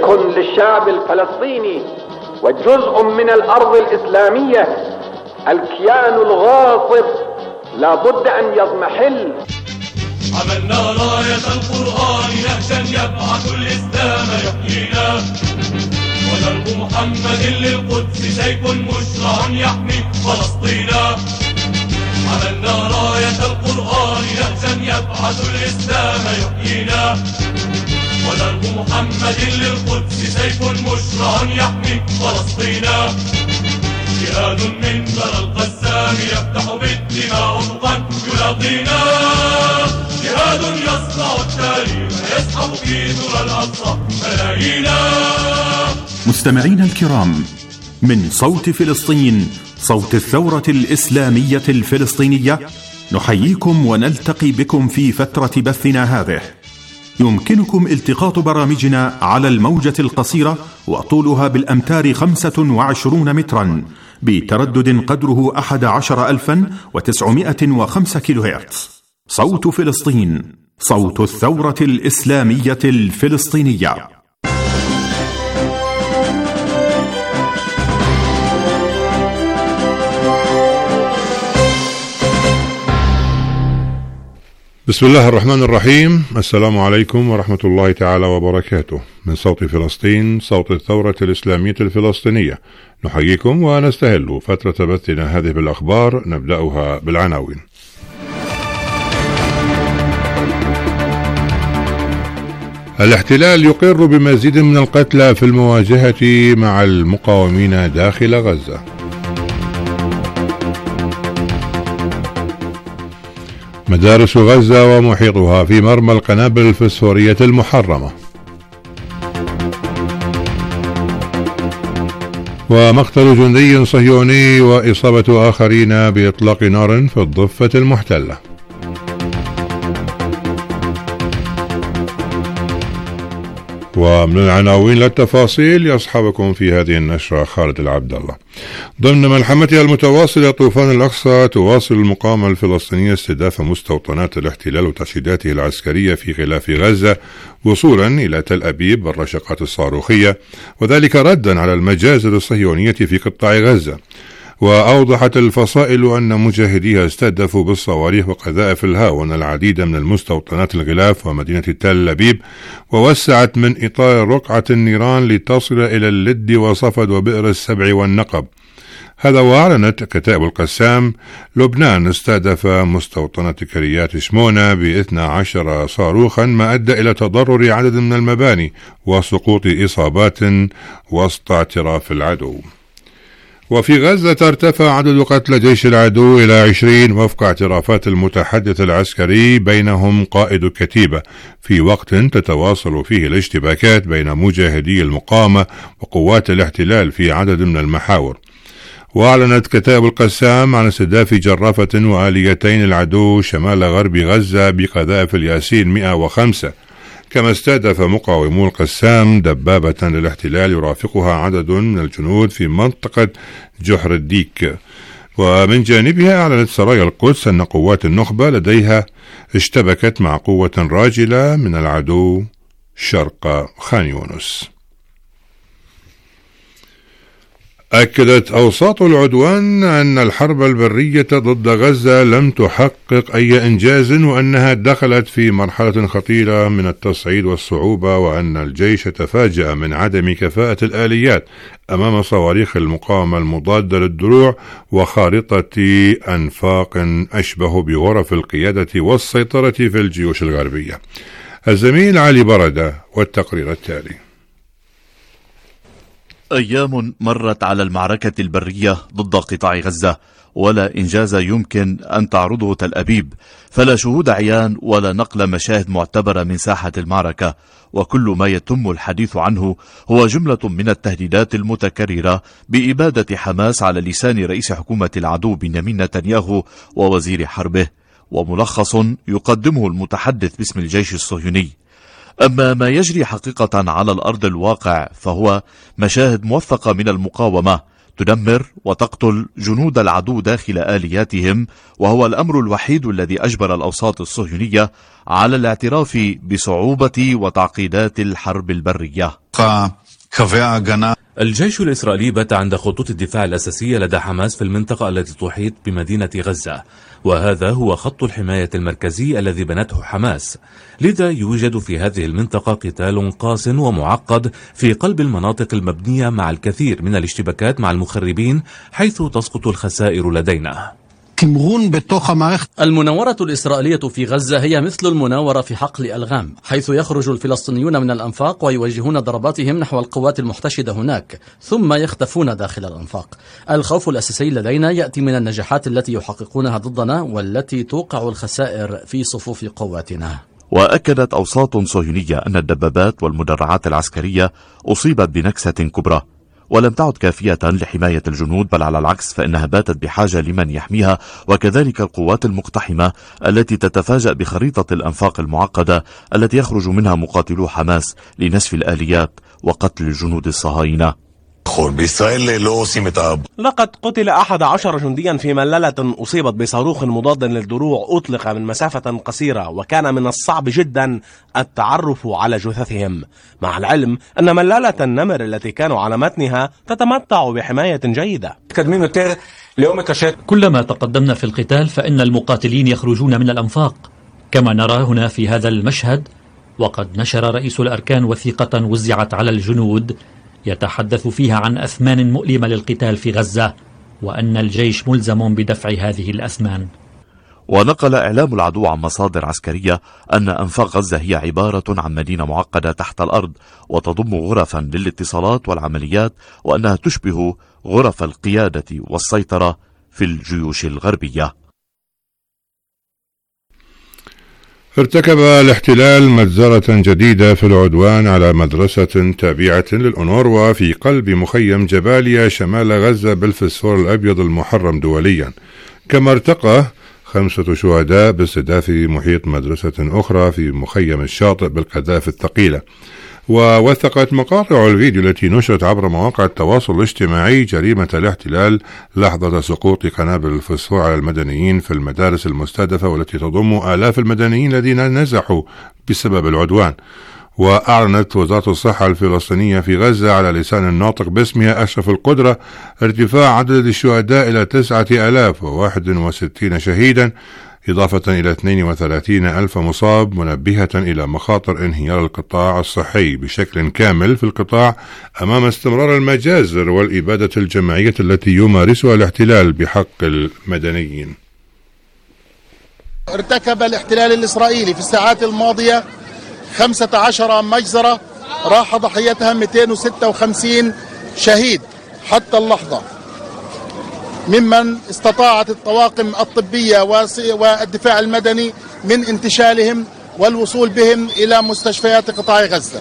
ملك للشعب الفلسطيني وجزء من الأرض الإسلامية. الكيان الغاصب لا بد أن يضمحل. عملنا راية القرآن نهجا يبعث الإسلام يحيينا، ودرب محمد للقدس سيف مشرع يحمي فلسطينا. عملنا راية القرآن نهجا يبعث الإسلام يحيينا، ودرب محمد للقدس سيف مشرع يحمي فلسطينا. جهاد من ذرى القسام يفتح بالدماء أفقا يلاقينا، جهاد يصنع التاريخ يسحب في ذرى الأقصى ملايينا. مستمعينا الكرام، من صوت فلسطين، صوت الثورة الإسلامية الفلسطينية، نحييكم ونلتقي بكم في فترة بثنا هذه. يمكنكم التقاط برامجنا على الموجة القصيرة وطولها بالأمتار 25 مترا بتردد قدره 11905 كيلو هرتز. صوت فلسطين، صوت الثورة الإسلامية الفلسطينية. بسم الله الرحمن الرحيم. السلام عليكم ورحمة الله تعالى وبركاته. من صوت فلسطين، صوت الثورة الإسلامية الفلسطينية، نحييكم ونستهل فترة بثنا هذه بالأخبار. نبدأها بالعناوين. الاحتلال يقر بمزيد من القتلى في المواجهة مع المقاومين داخل غزة. مدارس غزة ومحيطها في مرمى القنابل الفسفورية المحرمة. ومقتل جندي صهيوني وإصابة آخرين بإطلاق نار في الضفة المحتلة. ومن العناوين للتفاصيل يصحبكم في هذه النشرة خالد العبد الله. ضمن ملحمتها المتواصلة طوفان الأقصى، تواصل المقاومة الفلسطينية استهداف مستوطنات الاحتلال وترشيداته العسكرية في غلاف غزة وصولا إلى تل أبيب بالرشقات الصاروخية، وذلك ردا على المجازر الصهيونية في قطاع غزة. وأوضحت الفصائل أن مجاهديها استهدفوا بالصواريخ وقذائف الهاون العديد من المستوطنات الغلاف ومدينة تل أبيب، ووسعت من إطار رقعة النيران لتصل إلى اللد وصفد وبئر السبع والنقب. هذا وأعلنت كتائب القسام لبنان استهدف مستوطنة كريات شمونة ب12 صاروخا، ما أدى إلى تضرر عدد من المباني وسقوط إصابات وسط اعتراف العدو. وفي غزة ارتفع عدد قتلى جيش العدو إلى 20 وفق اعترافات المتحدث العسكري بينهم قائد الكتيبة، في وقت تتواصل فيه الاشتباكات بين مجاهدي المقاومة وقوات الاحتلال في عدد من المحاور. وأعلنت كتائب القسام عن استهداف جرافة وآليتين العدو شمال غرب غزة بقذائف الياسين 105، كما استهدف مقاومو القسام دبابة للاحتلال يرافقها عدد من الجنود في منطقة جحر الديك. ومن جانبها أعلنت سرايا القدس أن قوات النخبة لديها اشتبكت مع قوة راجلة من العدو شرق خان يونس. أكدت أوساط العدوان أن الحرب البرية ضد غزة لم تحقق أي إنجاز، وأنها دخلت في مرحلة خطيرة من التصعيد والصعوبة، وأن الجيش تفاجأ من عدم كفاءة الآليات أمام صواريخ المقاومة المضادة للدروع وخارطة أنفاق أشبه بغرف القيادة والسيطرة في الجيوش الغربية. الزميل علي بردة والتقرير التالي. أيام مرت على المعركة البرية ضد قطاع غزة، ولا إنجاز يمكن أن تعرضه تل أبيب، فلا شهود عيان ولا نقل مشاهد معتبرة من ساحة المعركة، وكل ما يتم الحديث عنه هو جملة من التهديدات المتكررة بإبادة حماس على لسان رئيس حكومة العدو بنيامين نتنياهو ووزير حربه، وملخص يقدمه المتحدث باسم الجيش الصهيوني. أما ما يجري حقيقة على الأرض الواقع فهو مشاهد موثقة من المقاومة تدمر وتقتل جنود العدو داخل آلياتهم، وهو الأمر الوحيد الذي أجبر الأوساط الصهيونية على الاعتراف بصعوبة وتعقيدات الحرب البرية. الجيش الإسرائيلي بات عند خطوط الدفاع الأساسية لدى حماس في المنطقة التي تحيط بمدينة غزة، وهذا هو خط الحماية المركزي الذي بنته حماس. لذا يوجد في هذه المنطقة قتال قاس ومعقد في قلب المناطق المبنية، مع الكثير من الاشتباكات مع المخربين، حيث تسقط الخسائر لدينا. المناورة الإسرائيلية في غزة هي مثل المناورة في حقل ألغام، حيث يخرج الفلسطينيون من الأنفاق ويوجهون ضرباتهم نحو القوات المحتشدة هناك، ثم يختفون داخل الأنفاق. الخوف الأساسي لدينا يأتي من النجاحات التي يحققونها ضدنا، والتي توقع الخسائر في صفوف قواتنا. وأكدت أوساط صهيونية أن الدبابات والمدرعات العسكرية أصيبت بنكسة كبرى، ولم تعد كافية لحماية الجنود، بل على العكس فإنها باتت بحاجة لمن يحميها، وكذلك القوات المقتحمة التي تتفاجأ بخريطة الأنفاق المعقدة التي يخرج منها مقاتلو حماس لنسف الآليات وقتل الجنود الصهاينة. لقد قتل 11 جنديا في ملالة أصيبت بصاروخ مضاد للدروع أطلق من مسافة قصيرة، وكان من الصعب جدا التعرف على جثثهم، مع العلم أن ملالة النمر التي كانوا على متنها تتمتع بحماية جيدة. كلما تقدمنا في القتال فإن المقاتلين يخرجون من الأنفاق، كما نرى هنا في هذا المشهد. وقد نشر رئيس الأركان وثيقة وزعت على الجنود يتحدث فيها عن أثمان مؤلمة للقتال في غزة، وأن الجيش ملزم بدفع هذه الأثمان. ونقل إعلام العدو عن مصادر عسكرية أن أنفاق غزة هي عبارة عن مدينة معقدة تحت الأرض، وتضم غرفا للاتصالات والعمليات، وأنها تشبه غرف القيادة والسيطرة في الجيوش الغربية. ارتكب الاحتلال مجزرة جديدة في العدوان على مدرسة تابعة للأونروا في قلب مخيم جباليا شمال غزة بالفسفور الأبيض المحرم دوليا، كما ارتقى 5 شهداء باستهداف محيط مدرسة أخرى في مخيم الشاطئ بالقذائف الثقيلة. ووثقت مقاطع الفيديو التي نشرت عبر مواقع التواصل الاجتماعي جريمة الاحتلال لحظة سقوط قنابل الفسفور على المدنيين في المدارس المستهدفة، والتي تضم آلاف المدنيين الذين نزحوا بسبب العدوان. وأعلنت وزارة الصحة الفلسطينية في غزة على لسان الناطق باسمها أشرف القدرة ارتفاع عدد الشهداء إلى 9061 شهيدا، إضافة إلى 32,000 مصاب، منبهة إلى مخاطر انهيار القطاع الصحي بشكل كامل في القطاع أمام استمرار المجازر والإبادة الجماعية التي يمارسها الاحتلال بحق المدنيين. ارتكب الاحتلال الإسرائيلي في الساعات الماضية 15 مجزرة راح ضحيتها 256 شهيد حتى اللحظة، ممن استطاعت الطواقم الطبية والدفاع المدني من انتشالهم والوصول بهم إلى مستشفيات قطاع غزة.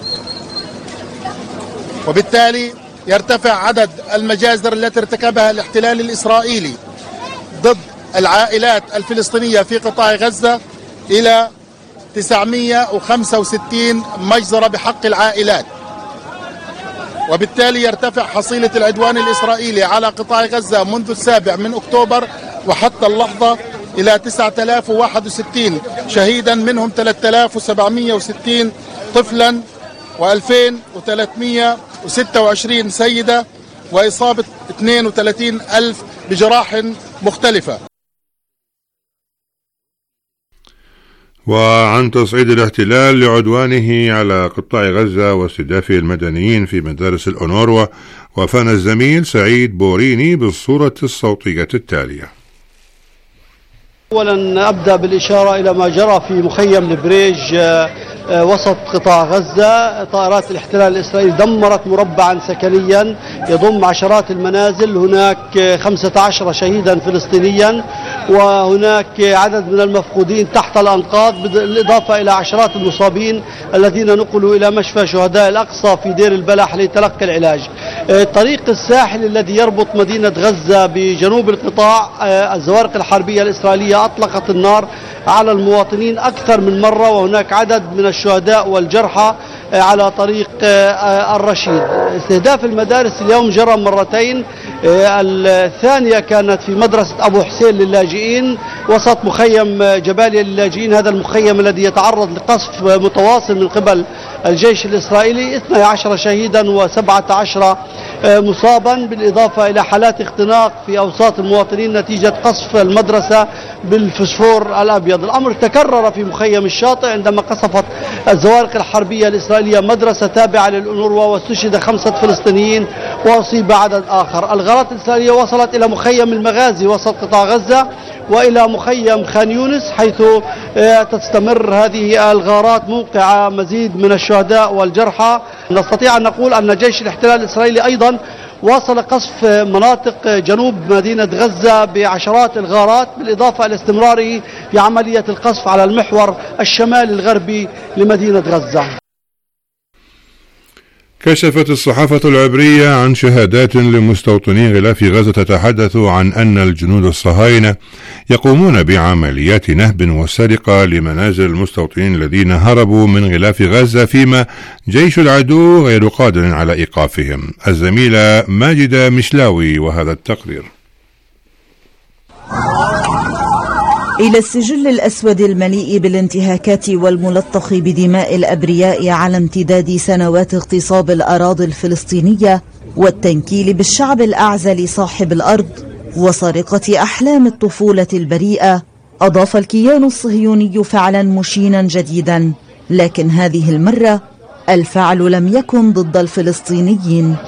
وبالتالي يرتفع عدد المجازر التي ارتكبها الاحتلال الإسرائيلي ضد العائلات الفلسطينية في قطاع غزة إلى 965 مجزرة بحق العائلات. وبالتالي يرتفع حصيلة العدوان الإسرائيلي على قطاع غزة منذ 7 أكتوبر وحتى اللحظة إلى 9061 شهيدا، منهم 3760 طفلا و2326 سيدة، وإصابة 32,000 بجراح مختلفة. وعن تصعيد الاحتلال لعدوانه على قطاع غزة واستهداف المدنيين في مدارس الأونروا، وفانا الزميل سعيد بوريني بالصورة الصوتية التالية. أولا أبدأ بالإشارة إلى ما جرى في مخيم البريج وسط قطاع غزة. طائرات الاحتلال الإسرائيلي دمرت مربعا سكنيا يضم عشرات المنازل، هناك 15 شهيدا فلسطينيا، وهناك عدد من المفقودين تحت الأنقاض، بالإضافة إلى عشرات المصابين الذين نقلوا إلى مشفى شهداء الأقصى في دير البلح لتلقي العلاج. الطريق الساحلي الذي يربط مدينة غزة بجنوب القطاع، الزوارق الحربية الإسرائيلية أطلقت النار على المواطنين أكثر من مرة، وهناك عدد من الشهداء والجرحى على طريق الرشيد. استهداف المدارس اليوم جرى مرتين، الثانية كانت في مدرسة أبو حسين للاجئين وسط مخيم جباليا للاجئين. هذا المخيم الذي يتعرض لقصف متواصل من قبل الجيش الإسرائيلي، 12 شهيدا و17 مصابا، بالإضافة إلى حالات اختناق في أوساط المواطنين نتيجة قصف المدرسة بالفسفور الأبيض. الأمر تكرر في مخيم الشاطئ عندما قصفت الزوارق الحربية الإسرائيلية مدرسة تابعة للأونروا واستشهد 5 فلسطينيين وأصيب عدد آخر. الغارات الإسرائيلية وصلت إلى مخيم المغازي وسط قطاع غزة وإلى مخيم خان يونس، حيث تستمر هذه الغارات موقع مزيد من الشهداء والجرحى. نستطيع أن نقول أن جيش الاحتلال الإسرائيلي أيضا واصل قصف مناطق جنوب مدينة غزة بعشرات الغارات، بالإضافة إلى استمراره في عملية القصف على المحور الشمالي الغربي لمدينة غزة. كشفت الصحافة العبرية عن شهادات لمستوطني غلاف غزة تتحدث عن أن الجنود الصهاينة يقومون بعمليات نهب وسرقة لمنازل المستوطنين الذين هربوا من غلاف غزة، فيما جيش العدو غير قادر على إيقافهم. الزميلة ماجدة مشلاوي وهذا التقرير. إلى السجل الأسود المليء بالانتهاكات والملطخ بدماء الأبرياء على امتداد سنوات اغتصاب الأراضي الفلسطينية والتنكيل بالشعب الأعزل صاحب الأرض وسرقة أحلام الطفولة البريئة، أضاف الكيان الصهيوني فعلا مشينا جديدا، لكن هذه المرة الفعل لم يكن ضد الفلسطينيين.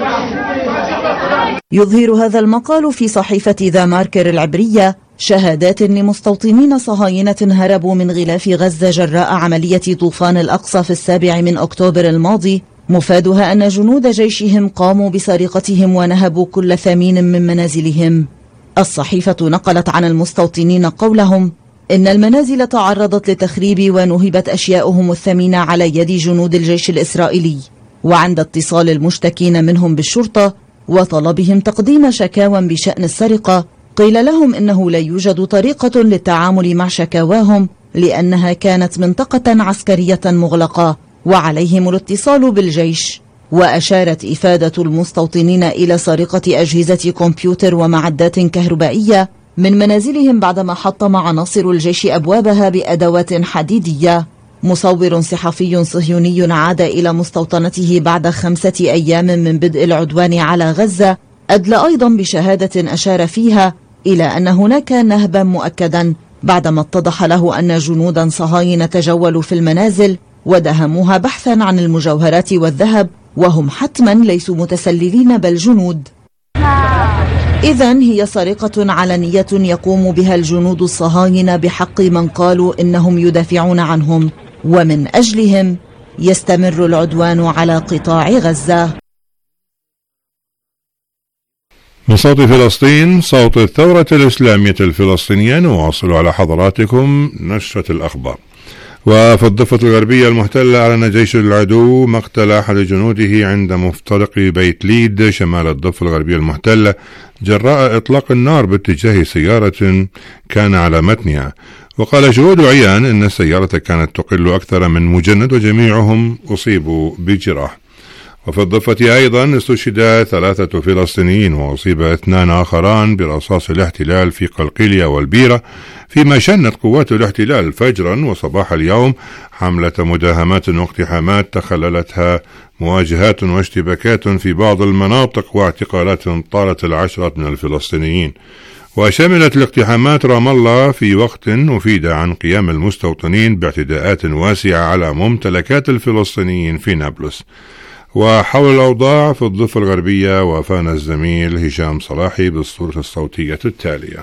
يظهر هذا المقال في صحيفة ذا ماركر العبرية شهادات لمستوطنين صهاينة هربوا من غلاف غزة جراء عملية طوفان الأقصى في 7 أكتوبر الماضي، مفادها أن جنود جيشهم قاموا بسرقتهم ونهبوا كل ثمين من منازلهم. الصحيفة نقلت عن المستوطنين قولهم إن المنازل تعرضت لتخريب ونهبت أشياؤهم الثمينة على يد جنود الجيش الإسرائيلي، وعند اتصال المشتكين منهم بالشرطة وطلبهم تقديم شكاوى بشأن السرقة قيل لهم إنه لا يوجد طريقة للتعامل مع شكاواهم لأنها كانت منطقة عسكرية مغلقة وعليهم الاتصال بالجيش. وأشارت إفادة المستوطنين إلى سرقة أجهزة كمبيوتر ومعدات كهربائية من منازلهم بعدما حطم عناصر الجيش أبوابها بأدوات حديدية. مصور صحفي صهيوني عاد إلى مستوطنته بعد 5 أيام من بدء العدوان على غزة أدلى أيضا بشهادة أشار فيها إلى أن هناك نهبا مؤكدا بعدما اتضح له أن جنودا صهاينة تجولوا في المنازل ودهموها بحثا عن المجوهرات والذهب، وهم حتما ليسوا متسللين بل جنود. إذن هي سرقة علنية يقوم بها الجنود الصهاينة بحق من قالوا إنهم يدافعون عنهم، ومن أجلهم يستمر العدوان على قطاع غزة. من صوت فلسطين، صوت الثورة الإسلامية الفلسطينية، نواصل على حضراتكم نشرة الأخبار. وفي الضفة الغربية المحتلة أعلن جيش العدو مقتل أحد جنوده عند مفترق بيت ليد شمال الضفة الغربية المحتلة جراء إطلاق النار باتجاه سيارة كان على متنها. وقال شهود عيان إن السيارة كانت تقل أكثر من مجند وجميعهم أصيبوا بجراح. وفي الضفة أيضا استشهد 3 فلسطينيين وأصيب 2 آخران برصاص الاحتلال في قلقيلية والبيرة، فيما شنت قوات الاحتلال فجرا وصباح اليوم حملة مداهمات واقتحامات تخللتها مواجهات واشتباكات في بعض المناطق واعتقالات طالت العشرات من الفلسطينيين. وشملت الاقتحامات رام الله في وقت أفيد عن قيام المستوطنين باعتداءات واسعة على ممتلكات الفلسطينيين في نابلس. وحول الأوضاع في الضفة الغربية وافانا الزميل هشام صلاحي بالصورة الصوتية التالية.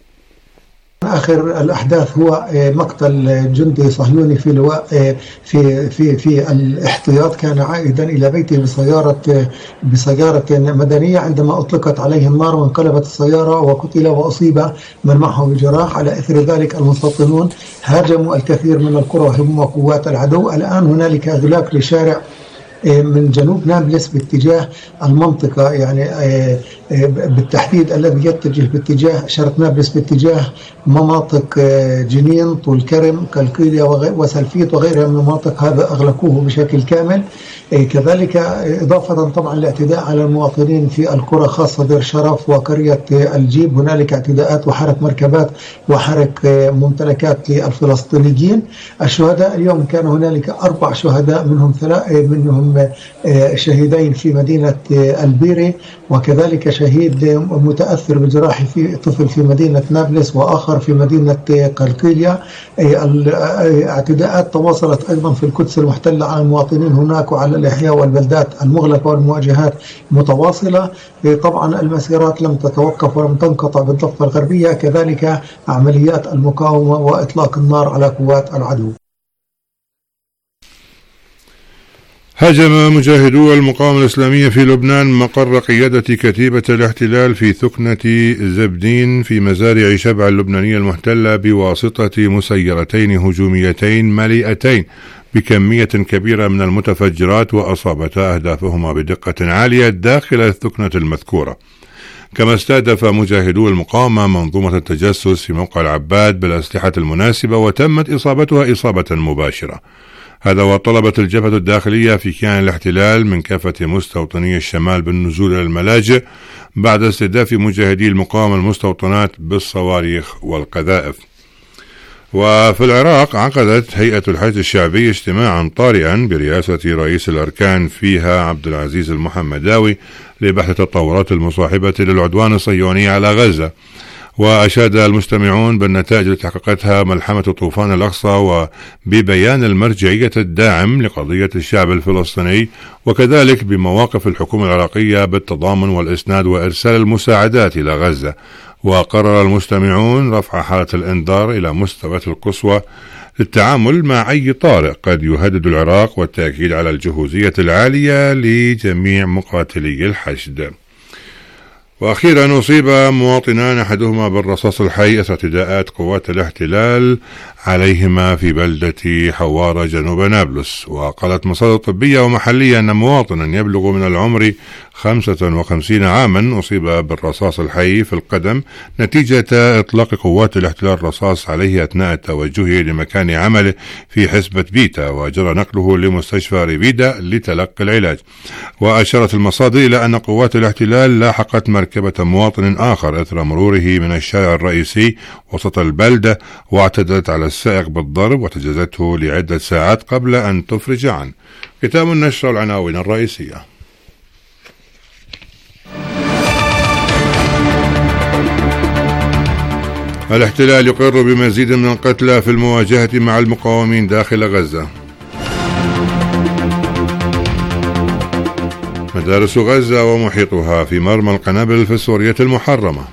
آخر الأحداث هو مقتل جندي صهيوني في لواء في الاحتياط، كان عائدا إلى بيته بسيارة مدنية عندما أطلقت عليه النار وانقلبت السيارة وقتل وأصيب من معه بجراح. على إثر ذلك المستوطنون هاجموا الكثير من القرى هم وقوات العدو. الآن هنالك إغلاق لشارع من جنوب نابلس باتجاه المنطقة، يعني بالتحديد الذي يتجه باتجاه شرق نابلس باتجاه مناطق جنين، طول كرم، كالكيليا وسلفيت وغيرها من المناطق، هذا أغلقوه بشكل كامل. كذلك إضافة طبعا لاعتداء على المواطنين في القرى خاصة دير شرف وقرية الجيب، هنالك اعتداءات وحرق مركبات وحرق ممتلكات للفلسطينيين. الشهداء اليوم كان هنالك 4 شهداء، منهم شهيدين في مدينة البيري، وكذلك شهيد متأثر بجراح في طفل في مدينة نابلس وآخر في مدينة قلقيلية. اعتداءات تواصلت أيضا في القدس المحتلة على المواطنين هناك وعلى الأحياء والبلدات المغلقة، والمواجهات متواصلة. طبعا المسيرات لم تتوقف ولم تنقطع بالضفة الغربية، كذلك عمليات المقاومة وإطلاق النار على قوات العدو. هاجم مجاهدو المقاومة الإسلامية في لبنان مقر قيادة كتيبة الاحتلال في ثكنة زبدين في مزارع شبع اللبنانية المحتلة بواسطة مسيرتين هجوميتين مليئتين بكمية كبيرة من المتفجرات، وأصابتا أهدافهما بدقة عالية داخل الثكنة المذكورة. كما استهدف مجاهدو المقاومة منظومة التجسس في موقع العباد بالأسلحة المناسبة، وتمت إصابتها إصابة مباشرة. هذا وطلبت الجبهة الداخلية في كيان الاحتلال من كافة مستوطني الشمال بالنزول إلى الملاجئ بعد استهداف مجاهدي المقاومة المستوطنات بالصواريخ والقذائف. وفي العراق عقدت هيئة الحشد الشعبي اجتماعا طارئا برئاسة رئيس الأركان فيها عبد العزيز المحمداوي لبحث التطورات المصاحبة للعدوان الصهيوني على غزة. وأشاد المستمعون بالنتائج التي حققتها ملحمة طوفان الأقصى، وببيان المرجعية الداعم لقضية الشعب الفلسطيني، وكذلك بمواقف الحكومة العراقية بالتضامن والإسناد وإرسال المساعدات إلى غزة. وقرر المستمعون رفع حالة الإنذار إلى مستويات القصوى للتعامل مع أي طارئ قد يهدد العراق، والتأكيد على الجهوزية العالية لجميع مقاتلي الحشد. وأخيرا أصيب مواطنان أحدهما بالرصاص الحي أثر اعتداءات قوات الاحتلال عليهما في بلدة حوارة جنوب نابلس. وقالت مصادر طبية ومحلية أن مواطنا يبلغ من العمر 55 عاما أصيب بالرصاص الحي في القدم نتيجة إطلاق قوات الاحتلال الرصاص عليه أثناء توجهه لمكان عمله في حسبة بيتا، وجرى نقله لمستشفى ريفيدا لتلقي العلاج. وأشارت المصادر إلى أن قوات الاحتلال لاحقت مركبة مواطن آخر أثر مروره من الشارع الرئيسي وسط البلدة، واعتدت على السائق بالضرب وتجاوزته لعدة ساعات قبل أن تفرج عنه. ختام النشرة والعناوين الرئيسية. الاحتلال يقر بمزيد من القتلى في المواجهة مع المقاومين داخل غزة. مدارس غزة ومحيطها في مرمى القنابل الفسفورية المحرمة.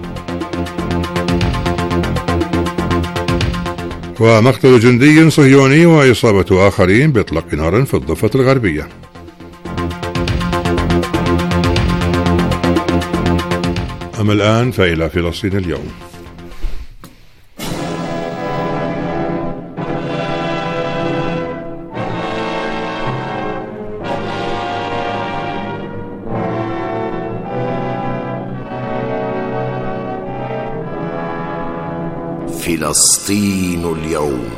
ومقتل جندي صهيوني وإصابة آخرين بإطلاق نار في الضفة الغربية. أما الآن فإلى فلسطين اليوم. فلسطين اليوم.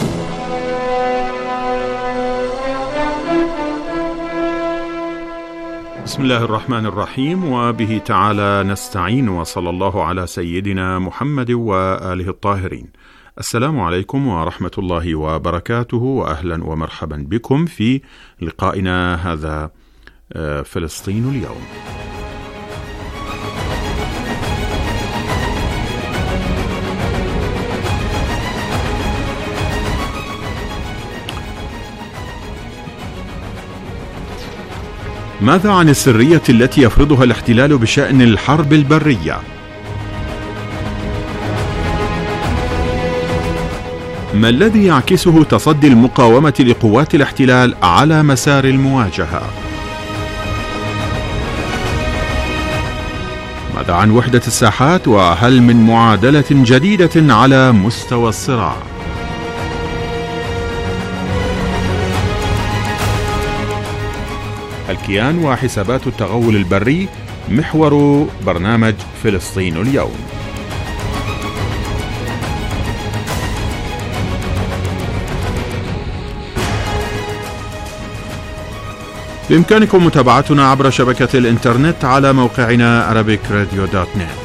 بسم الله الرحمن الرحيم، وبه تعالى نستعين، وصلى الله على سيدنا محمد وآله الطاهرين. السلام عليكم ورحمة الله وبركاته، وأهلا ومرحبا بكم في لقائنا هذا فلسطين اليوم. ماذا عن السرية التي يفرضها الاحتلال بشأن الحرب البرية؟ ما الذي يعكسه تصدي المقاومة لقوات الاحتلال على مسار المواجهة؟ ماذا عن وحدة الساحات، وهل من معادلة جديدة على مستوى الصراع؟ الكيان وحسابات التغول البري، محور برنامج فلسطين اليوم. بإمكانكم متابعتنا عبر شبكة الإنترنت على موقعنا arabicradio.net.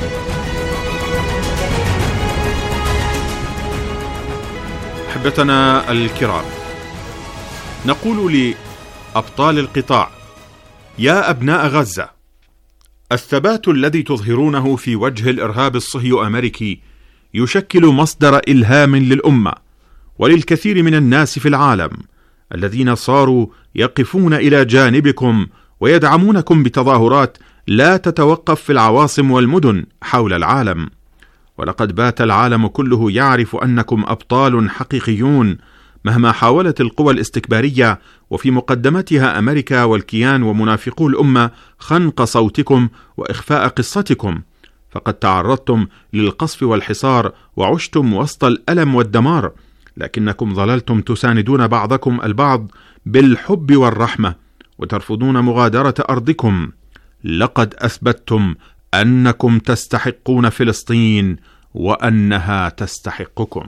أحبتنا الكرام، نقول لأبطال القطاع: يا أبناء غزة، الثبات الذي تظهرونه في وجه الإرهاب الصهيو أمريكي يشكل مصدر إلهام للأمة وللكثير من الناس في العالم الذين صاروا يقفون إلى جانبكم ويدعمونكم بتظاهرات لا تتوقف في العواصم والمدن حول العالم. ولقد بات العالم كله يعرف أنكم أبطال حقيقيون مهما حاولت القوى الاستكبارية، وفي مقدمتها أمريكا والكيان ومنافقو الأمة، خنق صوتكم وإخفاء قصتكم. فقد تعرضتم للقصف والحصار وعشتم وسط الألم والدمار، لكنكم ظللتم تساندون بعضكم البعض بالحب والرحمة وترفضون مغادرة أرضكم. لقد أثبتتم أنكم تستحقون فلسطين وأنها تستحقكم.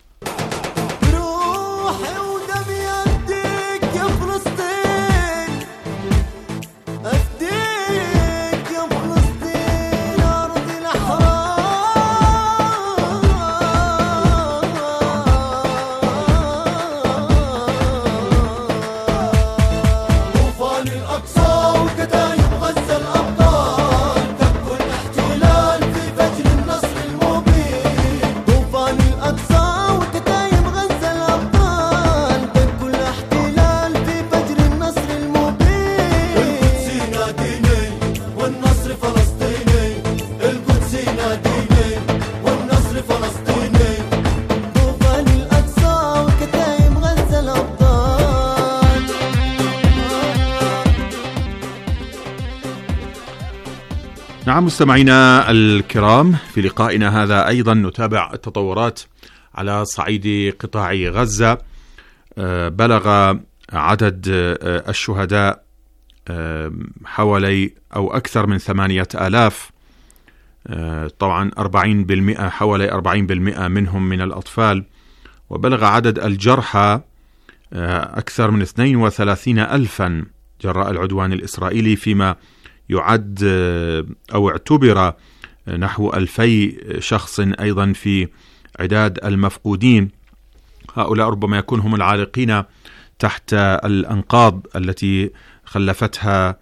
نعم مستمعينا الكرام، في لقائنا هذا أيضا نتابع التطورات على صعيد قطاع غزة. بلغ عدد الشهداء حوالي أو أكثر من 8000. طبعا 40% حوالي 40% منهم من الأطفال. وبلغ عدد الجرحى أكثر من 32,000 جراء العدوان الإسرائيلي، فيما يعد أو اعتبر نحو 2000 شخص أيضا في عداد المفقودين. هؤلاء ربما يكون هم العالقين تحت الأنقاض التي خلفها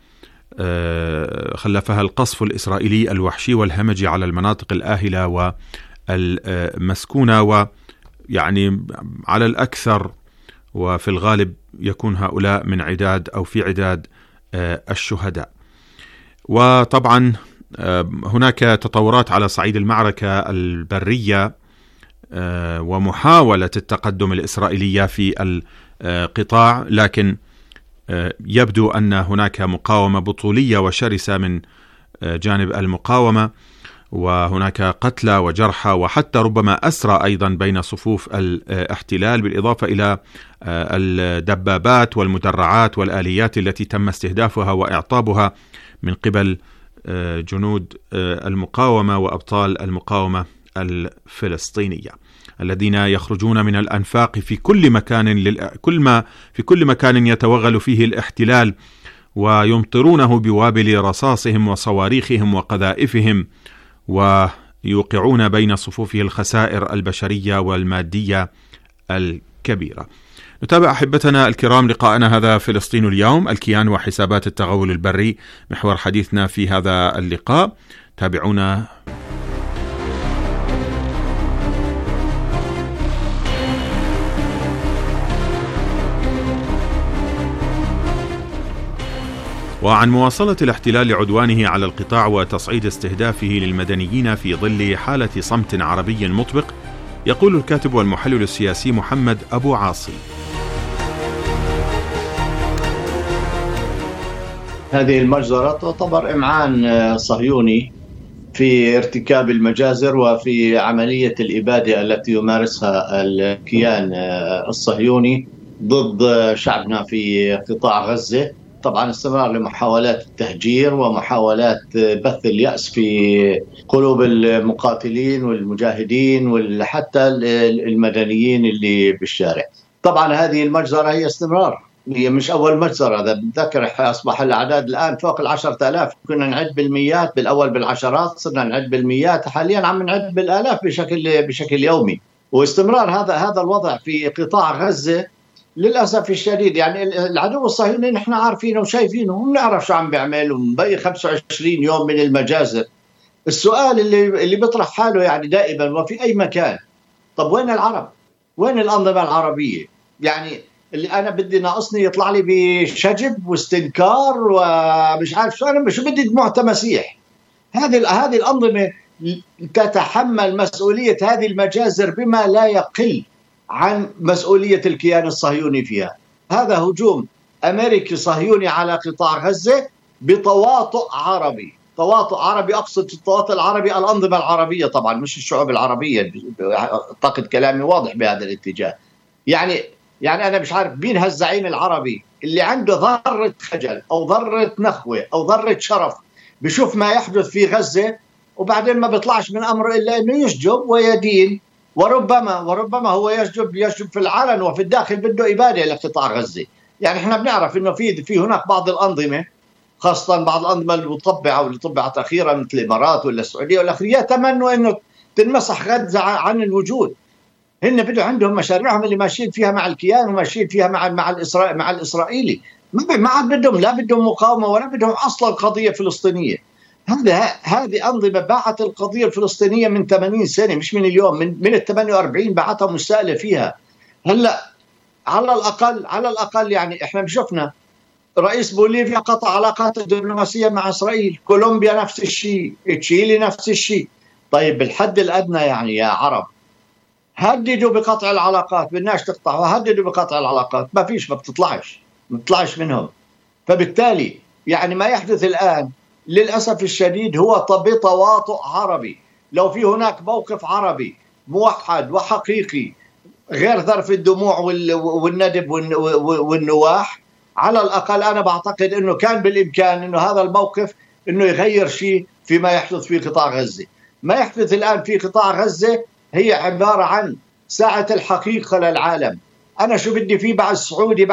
القصف الإسرائيلي الوحشي والهمجي على المناطق الآهلة والمسكونة، ويعني على الأكثر وفي الغالب يكون هؤلاء من عداد أو في عداد الشهداء. وطبعا هناك تطورات على صعيد المعركة البرية ومحاولة التقدم الإسرائيلية في القطاع، لكن يبدو أن هناك مقاومة بطولية وشرسة من جانب المقاومة، وهناك قتلى وجرحى وحتى ربما أسرى أيضا بين صفوف الاحتلال، بالإضافة إلى الدبابات والمدرعات والآليات التي تم استهدافها وإعطابها من قبل جنود المقاومة وأبطال المقاومة الفلسطينية الذين يخرجون من الأنفاق في كل مكان يتوغل فيه الاحتلال، ويمطرونه بوابل رصاصهم وصواريخهم وقذائفهم، ويوقعون بين صفوفه الخسائر البشرية والمادية الكبيرة. نتابع أحبتنا الكرام لقاءنا هذا فلسطين اليوم، الكيان وحسابات التغول البري، محور حديثنا في هذا اللقاء. تابعونا. وعن مواصلة الاحتلال لعدوانه على القطاع وتصعيد استهدافه للمدنيين في ظل حالة صمت عربي مطبق، يقول الكاتب والمحلل السياسي محمد أبو عاصي: هذه المجزرة تعتبر إمعان صهيوني في ارتكاب المجازر وفي عملية الإبادة التي يمارسها الكيان الصهيوني ضد شعبنا في قطاع غزة، طبعا استمرار لمحاولات التهجير ومحاولات بث اليأس في قلوب المقاتلين والمجاهدين وحتى المدنيين اللي بالشارع. طبعا هذه المجزرة هي استمرار، هي مش أول مجزرة. إذا بتذكر أصبح الأعداد الآن فوق 10,000. كنا نعد بالمئات، بالأول بالعشرات، صرنا نعد بالمئات، حاليا عم نعد بالآلاف بشكل يومي. واستمرار هذا الوضع في قطاع غزة للأسف الشديد. يعني العدو الصهيوني نحن عارفينه وشايفينه وبنعرف شو عم بيعمل، ومبقي 25 يوم من المجازر. السؤال اللي بيطرح حاله يعني دائما وفي أي مكان، طب وين العرب؟ وين الأنظمة العربية؟ يعني اللي أنا بدي ناقصني يطلع لي بشجب واستنكار ومش عارف شو، أنا شو بدي دموع تماسيح. هذه الأنظمة تتحمل مسؤولية هذه المجازر بما لا يقل عن مسؤولية الكيان الصهيوني فيها. هذا هجوم أمريكي صهيوني على قطاع غزة بتواطؤ عربي. تواطؤ عربي، أقصد التواطؤ العربي الأنظمة العربية طبعا، مش الشعوب العربية. أعتقد كلامي واضح بهذا الاتجاه. يعني أنا مش عارف مين هالزعيم العربي اللي عنده ذرة خجل أو ذرة نخوة أو ذرة شرف بشوف ما يحدث في غزة وبعدين ما بيطلعش من أمره إلا أنه يشجب ويدين، وربما هو يشجب في العلن وفي الداخل بده إبادة لقطاع غزة. يعني احنا بنعرف انه في هناك بعض الأنظمة، خاصة بعض الأنظمة المطبعة واللي طبعت أخيرا مثل الإمارات ولا السعودية والأخرية، يتمنوا انه تنمسح غزة عن الوجود. هن بدوا عندهم مشاريعهم اللي ماشيين فيها مع الكيان وماشيين فيها مع الإسرائيلي. ما عاد بدهم، لا بدهم مقاومة ولا بدهم أصلا قضية فلسطينية. هذه أنظمة باعت القضية الفلسطينية من 80 سنة، مش من اليوم، من ال 48 باعتها مستقلة فيها. هلا على الأقل يعني احنا شفنا رئيس بوليفيا قطع علاقات الدبلوماسية مع إسرائيل، كولومبيا نفس الشيء، تشيلي نفس الشيء. طيب بالحد الأدنى يعني يا عرب هددوا بقطع العلاقات، بدناش تقطعوا، هددوا بقطع العلاقات، ما فيش، ما بتطلعش منهم. فبالتالي يعني ما يحدث الآن للأسف الشديد هو بتواطؤ عربي. لو في هناك موقف عربي موحد وحقيقي غير ذرف الدموع والندب والنواح، على الأقل أنا بعتقد أنه كان بالإمكان أنه هذا الموقف أنه يغير شيء فيما يحدث في قطاع غزة. ما يحدث الآن في قطاع غزة هي عبارة عن ساعة الحقيقة للعالم. أنا شو بدي فيه بعد السعودي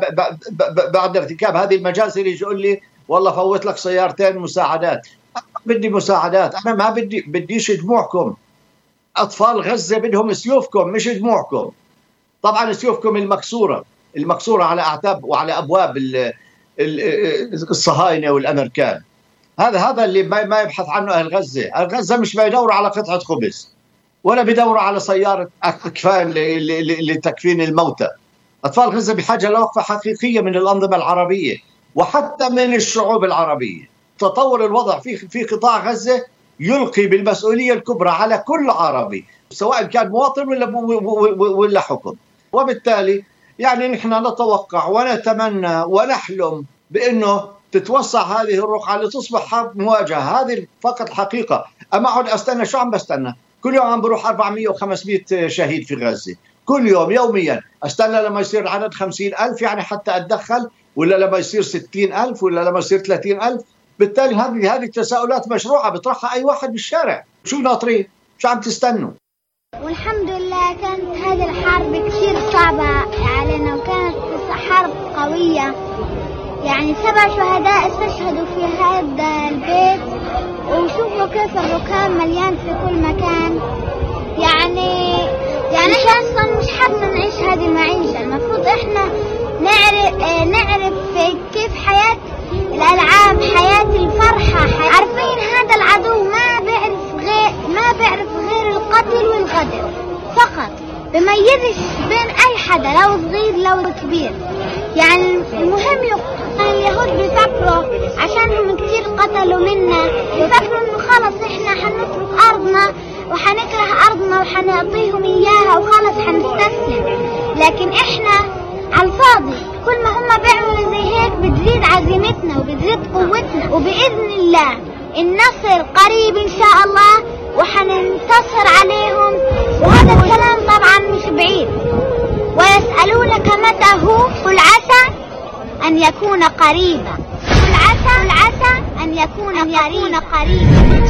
بعد ارتكاب هذه المجازر يجي يقول لي والله فوت لك سيارتين مساعدات. بدي مساعدات، أنا ما بديش دموعكم. أطفال غزة بدهم سيوفكم مش دموعكم. طبعا سيوفكم المكسورة على أعتاب وعلى أبواب الصهاينة والأمريكان. هذا اللي ما يبحث عنه أهل غزة. أهل غزة مش بيدوروا على قطعة خبز ولا بيدوروا على سيارة أكفان لتكفين الموتى. أطفال غزة بحاجة لوقفة حقيقية من الأنظمة العربية وحتى من الشعوب العربية. تطور الوضع في قطاع غزة يلقي بالمسؤولية الكبرى على كل عربي، سواء كان مواطن ولا حكم. وبالتالي يعني نحن نتوقع ونتمنى ونحلم بأنه تتوسع هذه الرقعة لتصبح حرب مواجهة. هذه فقط الحقيقة. أما أقعد أستنى، شو عم بستنى؟ كل يوم عم بروح 400 و500 شهيد في غزة، كل يوم يوميا. أستنى لما يصير العدد 50,000 يعني حتى أتدخل، ولا لما يصير 60,000 ولا لما يصير 30,000؟ بالتالي هذه التساؤلات مشروعة بيطرحها أي واحد بالشارع. شو ناطرين؟ شو عم تستنوا؟ والحمد لله كانت هذه الحرب كثير صعبة علينا، وكانت حرب قوية. يعني 7 شهداء استشهدوا في هذا البيت، وشوفوا كيف الركام مليان في كل مكان. يعني احنا اصلا مش حابين نعيش هذه المعيشة. المفروض احنا نعرف كيف حياة الألعاب، حياة الفرحة. عارفين هذا العدو ما بيعرف غير القتل والغدر فقط، بميزش بين أي حدا، لو صغير لو كبير. يعني المهم اليهود بيفكروا عشانهم كتير قتلوا منا، بيفكروا انه خلص احنا حنترك ارضنا وحنكره ارضنا وحنعطيهم اياها وخلص حنستسلم. لكن احنا على الفاضي، كل ما هم بيعملوا زي هيك بتزيد عزيمتنا وبتزيد قوتنا، وبإذن الله النصر قريب إن شاء الله وحننتصر عليهم. وهذا الكلام طبعا مش بعيد. ويسألونك متى هو، قل عسى أن يكون قريبا، والعسى أن يكون قريبا.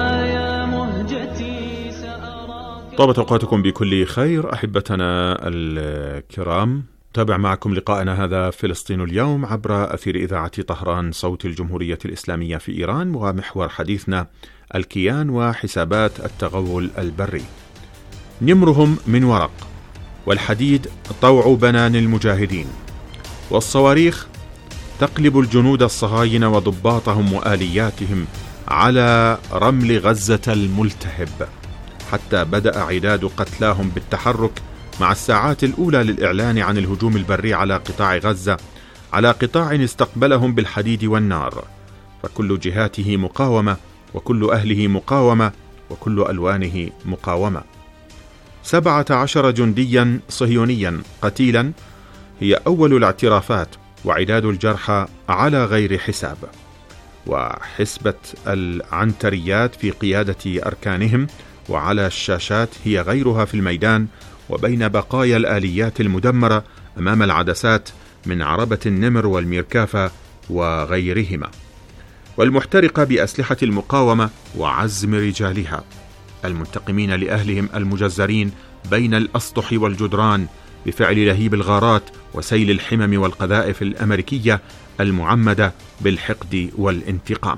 طابت أوقاتكم بكل خير أحبتنا الكرام. تابع معكم لقاءنا هذا فلسطين اليوم عبر أثير إذاعة طهران صوت الجمهورية الإسلامية في إيران، ومحور حديثنا الكيان وحسابات التغول البري. نمرهم من ورق، والحديد طوع بنان المجاهدين، والصواريخ تقلب الجنود الصهاينة وضباطهم وآلياتهم على رمل غزة الملتهب، حتى بدأ عداد قتلاهم بالتحرك مع الساعات الأولى للإعلان عن الهجوم البري على قطاع غزة، على قطاع استقبلهم بالحديد والنار، فكل جهاته مقاومة، وكل أهله مقاومة، وكل ألوانه مقاومة. 17 جنديا صهيونيا قتيلا هي أول الاعترافات، وعداد الجرحى على غير حساب، وحسبة العنتريات في قيادة أركانهم وعلى الشاشات هي غيرها في الميدان، وبين بقايا الآليات المدمرة أمام العدسات من عربة النمر والميركافة وغيرهما، والمحترقة بأسلحة المقاومة وعزم رجالها المنتقمين لأهلهم المجزرين بين الأسطح والجدران بفعل لهيب الغارات وسيل الحمم والقذائف الأمريكية المعمدة بالحقد والانتقام.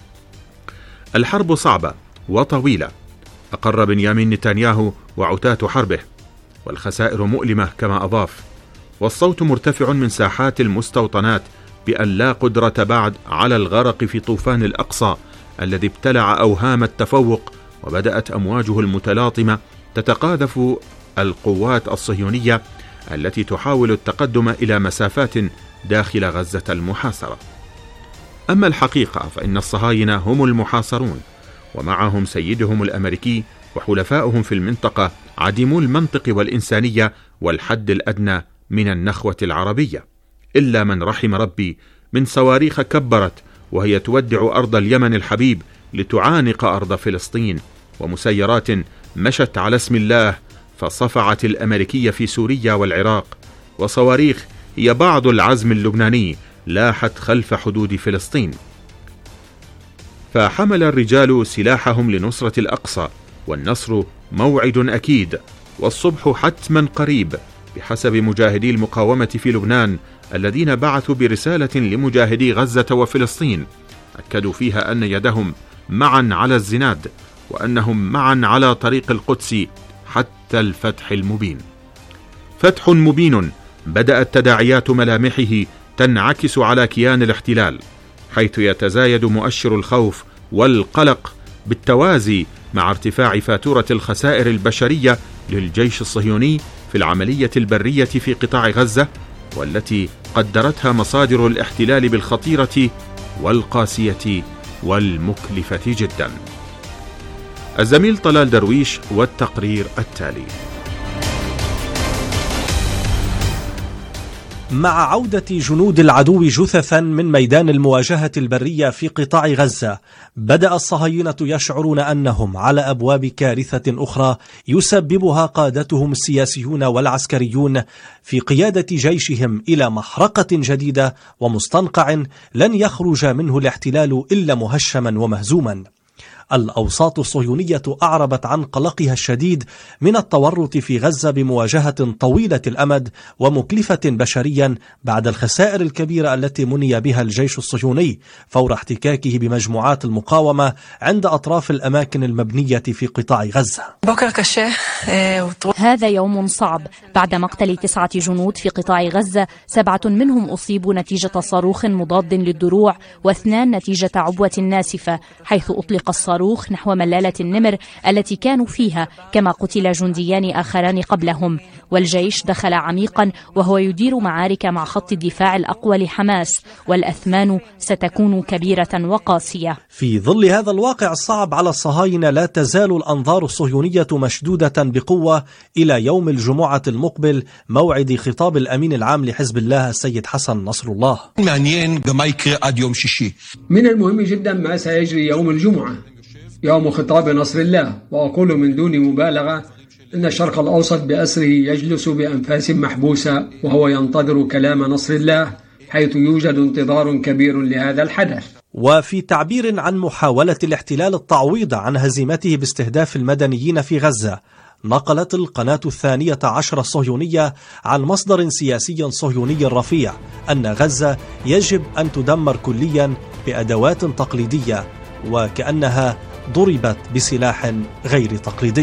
الحرب صعبة وطويلة، أقر بنيامين نتنياهو وعتاة حربه، والخسائر مؤلمة كما أضاف، والصوت مرتفع من ساحات المستوطنات بأن لا قدرة بعد على الغرق في طوفان الأقصى الذي ابتلع أوهام التفوق، وبدأت أمواجه المتلاطمة تتقاذف القوات الصهيونية التي تحاول التقدم إلى مسافات داخل غزة المحاصرة. أما الحقيقة فإن الصهاينة هم المحاصرون، ومعهم سيدهم الأمريكي وحلفائهم في المنطقة عديمو المنطق والإنسانية والحد الأدنى من النخوة العربية، إلا من رحم ربي من صواريخ كبرت وهي تودع أرض اليمن الحبيب لتعانق أرض فلسطين، ومسيرات مشت على اسم الله فصفعت الأمريكية في سوريا والعراق، وصواريخ هي بعض العزم اللبناني لاحت خلف حدود فلسطين. فحمل الرجال سلاحهم لنصرة الأقصى، والنصر موعد أكيد، والصبح حتما قريب، بحسب مجاهدي المقاومة في لبنان الذين بعثوا برسالة لمجاهدي غزة وفلسطين أكدوا فيها أن يدهم معا على الزناد، وأنهم معا على طريق القدس حتى الفتح المبين. فتح مبين بدأت تداعيات ملامحه تنعكس على كيان الاحتلال، حيث يتزايد مؤشر الخوف والقلق بالتوازي مع ارتفاع فاتورة الخسائر البشرية للجيش الصهيوني في العملية البرية في قطاع غزة، والتي قدرتها مصادر الاحتلال بالخطيرة والقاسية والمكلفة جدا. الزميل طلال درويش والتقرير التالي. مع عودة جنود العدو جثثا من ميدان المواجهة البرية في قطاع غزة، بدأ الصهاينة يشعرون أنهم على أبواب كارثة أخرى يسببها قادتهم السياسيون والعسكريون في قيادة جيشهم إلى محرقة جديدة ومستنقع لن يخرج منه الاحتلال إلا مهشما ومهزوما. الأوساط الصهيونية أعربت عن قلقها الشديد من التورط في غزة بمواجهة طويلة الأمد ومكلفة بشريا بعد الخسائر الكبيرة التي مني بها الجيش الصهيوني فور احتكاكه بمجموعات المقاومة عند أطراف الأماكن المبنية في قطاع غزة. هذا يوم صعب بعد مقتل 9 جنود في قطاع غزة، 7 منهم أصيبوا نتيجة صاروخ مضاد للدروع، و2 نتيجة عبوة ناسفة، حيث أطلق الصاروخ نحو ملالة النمر التي كانوا فيها، كما قتل جنديان آخران قبلهم. والجيش دخل عميقا وهو يدير معارك مع خط الدفاع الأقوى لحماس، والأثمان ستكون كبيرة وقاسية. في ظل هذا الواقع الصعب على الصهاينة لا تزال الأنظار الصهيونية مشدودة بقوة إلى يوم الجمعة المقبل، موعد خطاب الأمين العام لحزب الله السيد حسن نصر الله. من المهم جدا ما سيجري يوم الجمعة، يوم خطاب نصر الله، وأقول من دون مبالغة إن الشرق الأوسط بأسره يجلس بأنفاس محبوسة وهو ينتظر كلام نصر الله حيث يوجد انتظار كبير لهذا الحدث. وفي تعبير عن محاولة الاحتلال التعويض عن هزيمته باستهداف المدنيين في غزة، نقلت القناة 12 الصهيونية عن مصدر سياسي صهيوني رفيع أن غزة يجب أن تدمر كليا بأدوات تقليدية، وكأنها ضربت بسلاح غير تقليدي.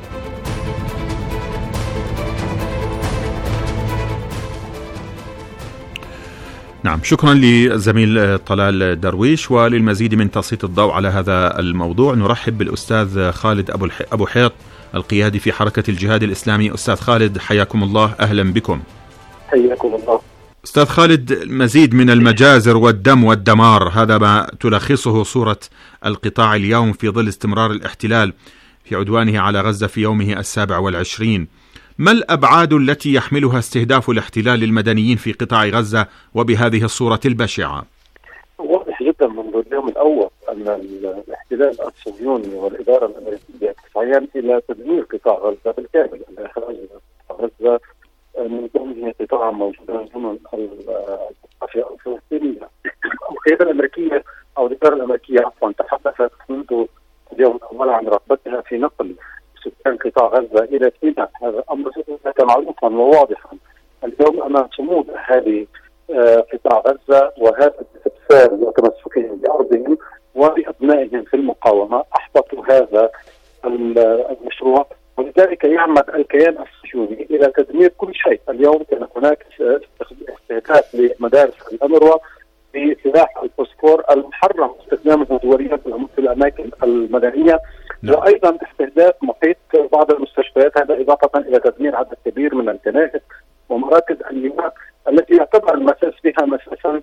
نعم، شكرا لزميل طلال درويش. وللمزيد من تسليط الضوء على هذا الموضوع نرحب بالأستاذ خالد أبو حيط، القيادي في حركة الجهاد الإسلامي. أستاذ خالد حياكم الله، أهلا بكم. حياكم الله. أستاذ خالد، مزيد من المجازر والدم والدمار، هذا ما تلخصه صورة القطاع اليوم في ظل استمرار الاحتلال في عدوانه على غزة في يومه 27. ما الأبعاد التي يحملها استهداف الاحتلال للمدنيين في قطاع غزة وبهذه الصورة البشعة؟ واضح جدا منذ اليوم الأول أن الاحتلال الصهيوني والإدارة الأمريكية تسعيان إلى تدمير قطاع غزة بالكامل، إلى إخراج قطاع غزة من ضمن قطاع موجودة ضمن الجغرافيا الفلسطينية. القيادة الأمريكية أو الإدارة الأمريكية عفوا تحدثت منذ اليوم الأول عن رغبتها في نقل سكان قطاع غزة إلى سيناء. هذا أمر كان معروفا وواضحا. اليوم أمام صمود أهالي قطاع غزة وهذا الاستبصار وتمسكهم بأرضهم وبأبنائهم في المقاومة أحبطوا هذا المشروع، ولذلك يعمد الكيان الصهيوني إلى تدمير كل شيء. اليوم كان هناك استهداف لمدارس الأنروا بسلاح الفوسفور المحرم استخدامه دوليا في الأماكن المدنية، وأيضا استهداف محيط بعض المستشفيات، هذا إضافة إلى تدمير عدد كبير من الكنائس ومراكز اللواء التي يعتبر المساس فيها مساسا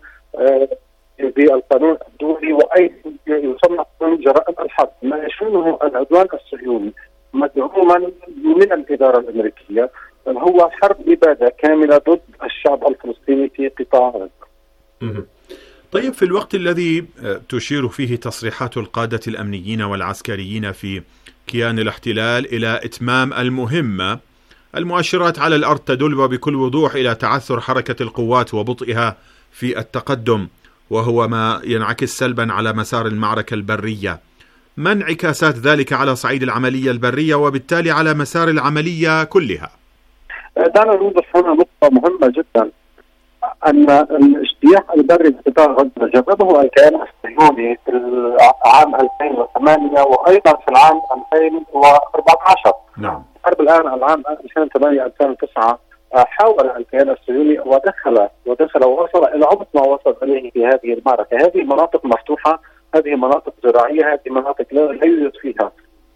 بالقانون الدولي، وأيضا يصنف من جرائم الحرب. ما يشنه العدوان الصهيوني مدعوما من الإدارة الأمريكية هو حرب إبادة كاملة ضد الشعب الفلسطيني في قطاع غزة. طيب، في الوقت الذي تشير فيه تصريحات القادة الأمنيين والعسكريين في كيان الاحتلال إلى إتمام المهمة، المؤشرات على الأرض تدل وبكل وضوح إلى تعثر حركة القوات وبطئها في التقدم، وهو ما ينعكس سلبا على مسار المعركة البرية. ما انعكاسات ذلك على صعيد العملية البرية وبالتالي على مسار العملية كلها؟ دعنا نوضح هنا نقطة مهمة جدا، أن الاجتياح البري بقطاع غزة جربه الكيان الصهيوني في العام 2008 وأيضا في العام 2014. نعم. الحرب الآن العام 2008-2009 حاول الكيان الصهيوني ودخل ووصل إلى عمق ما وصل إليه في هذه المعركة. هذه مناطق مفتوحة، هذه مناطق زراعية، هذه مناطق لا يوجد فيها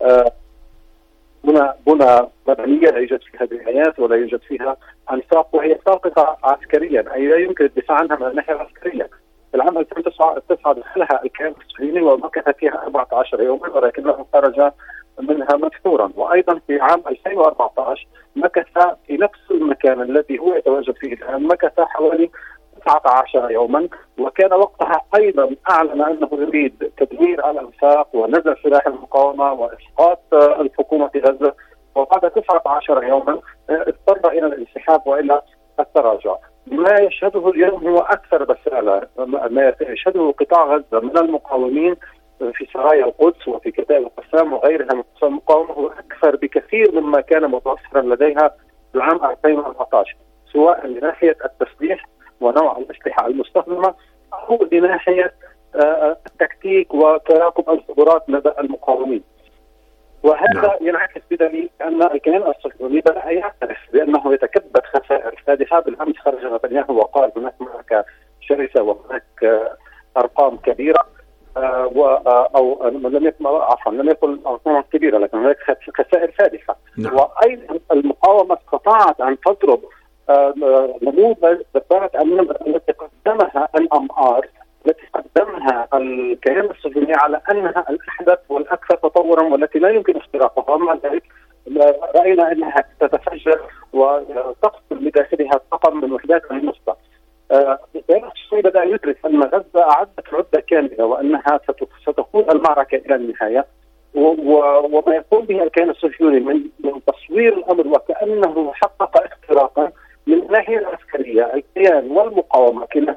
بنى مدنية، لا يوجد فيها بنايات ولا يوجد فيها أنفاق، وهي ساقطة عسكريا، أي لا يمكن الدفاع عنها من الناحية العسكرية. في العام 2009 دخلها الكيان الصهيوني ومكث فيها 14 يوما ولكنه خرج منها مدحورا. وأيضا في عام 2014 مكث في نفس المكان الذي هو يتواجد فيه الآن، مكث حوالي 19 يوما، وكان وقتها أيضا أعلن أنه يريد تدمير الأنفاق ونزع سلاح المقاومة وإسقاط الحكومة في غزة. وبعد 19 يوما اضطر إلى الانسحاب وإلى التراجع. ما يشهده اليوم هو أكثر بسالة، ما يشهده قطاع غزة من المقاومين في سرايا القدس وفي كتائب القسام وغيرها من قسم المقاومة هو أكثر بكثير مما كان متوفرا لديها في العام 2014، سواء لناحية التسليح ونوع الأسلحة المستخدمة أو لناحية التكتيك وتراكم الخبرات لدى المقاومين. وهذا ينعكس بدليل أن الكيان الصهيوني بدأ يعترف بأنه يتكبد خسائر فادحة. بالأمس خرج نتنياهو وقال هناك معركة شرسة وهناك أرقام كبيرة، أو لم يقل أرقام كبيرة لكن هناك خسائر فادحة. وأيضا المقاومة استطاعت أن تضرب نموذج دبابة التي قدمها الأمآر، التي قدمها الكيان الصهيوني على أنها الأحدث والأكثر تطورا والتي لا يمكن اختراقها. مع ذلك رأينا أنها تتفجر وتقتل بداخلها طاقم من وحدات المسبح. الكيان الصهيوني بدأ يدرك أن غزة أعدت عدة كاملة وأنها ستكون المعركة إلى النهاية. وما يقوم به الكيان الصهيوني من تصوير الأمر وكأنه حقق اختراقا من الناحية العسكرية. الكيان والمقاومة كلاهما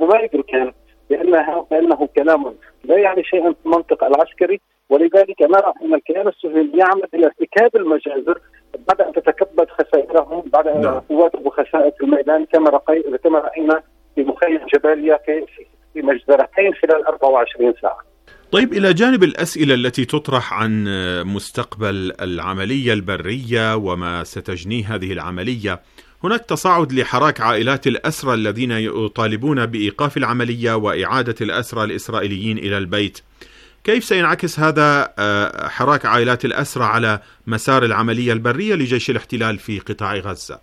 أنه ما يدركان بأنه كلام لا يعني شيئا في المنطقة العسكري، ولذلك نرى أن الكيان الصهيوني يعمل إلى ارتكاب المجازر بعد أن تتكبد خسائرهم، بعد أن قواته خسائر في الميدان كما رأينا في مخيم جباليا في مجزرتين خلال 24 ساعة. طيب، إلى جانب الأسئلة التي تطرح عن مستقبل العملية البرية وما ستجنيه هذه العملية، هناك تصاعد لحراك عائلات الأسرى الذين يطالبون بإيقاف العملية وإعادة الأسرى الإسرائيليين إلى البيت. كيف سينعكس هذا حراك عائلات الأسرى على مسار العملية البرية لجيش الاحتلال في قطاع غزة؟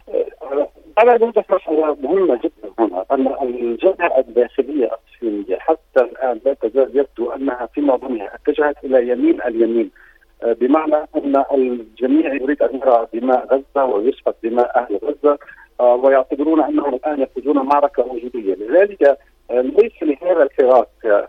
أنا أوضح مسألة مهمة جدا هنا، أن الجبهة الداخلية الصهيونية حتى الآن لا تزال يبدو أنها في معظمها اتجهت إلى يمين اليمين، بمعنى أن الجميع يريد أن يرى دماء غزة ويسفك دماء أهل غزة، ويعتبرون أنهم الآن يخوضون معركة وجودية. لذلك ليس لهذا الحراك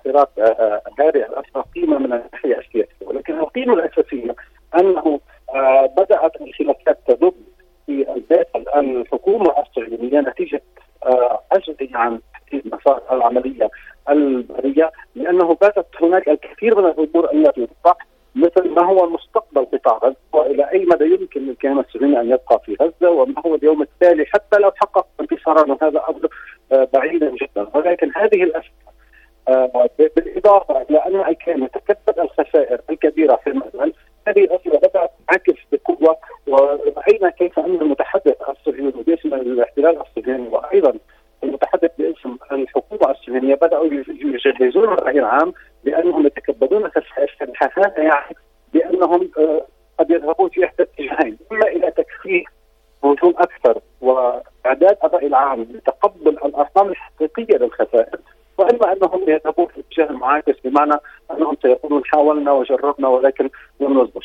هذه الأسرى قيمة من الناحية السياسية، ولكن القيمة الأساسية أنه بدأت الخلافات تدب في الداخل الحكومة الصهيونية نتيجة عجزها عن تحديد مسار العملية البرية، لأنه باتت هناك الكثير من الأمور التي تطرح، مثل ما هو مستقبل قطاع غزة وإلى أي مدى يمكن للكيان الصهيوني أن يبقى في غزة، وما هو اليوم التالي حتى لو تحقق انتصارا، وهذا أمر بعيدا جدا. ولكن هذه الأسئلة بالإضافة إلى أن الكيان يتكبد الخسائر الكبيرة في المجال، هذه الأسئلة بدأت تنعكس بقوة، ورأينا كيف أن المتحدث الصهيوني باسم الاحتلال الصهيوني وأيضا المتحدث باسم الحكومة الصهيونية بدأوا يجهزون الرأي العام بأنهم يتكبدون خسائر. هذا يعني بأنهم قد يذهبون في إحدى اتجاهين، إما إلى تكثيف هجوم أكثر وإعداد الرأي العام لتقبل الأرقام الحقيقية للخسائر، وإما أنهم يذهبون في الاتجاه المعاكس، بمعنى أنهم سيقولون حاولنا وجربنا ولكن لم نصبر.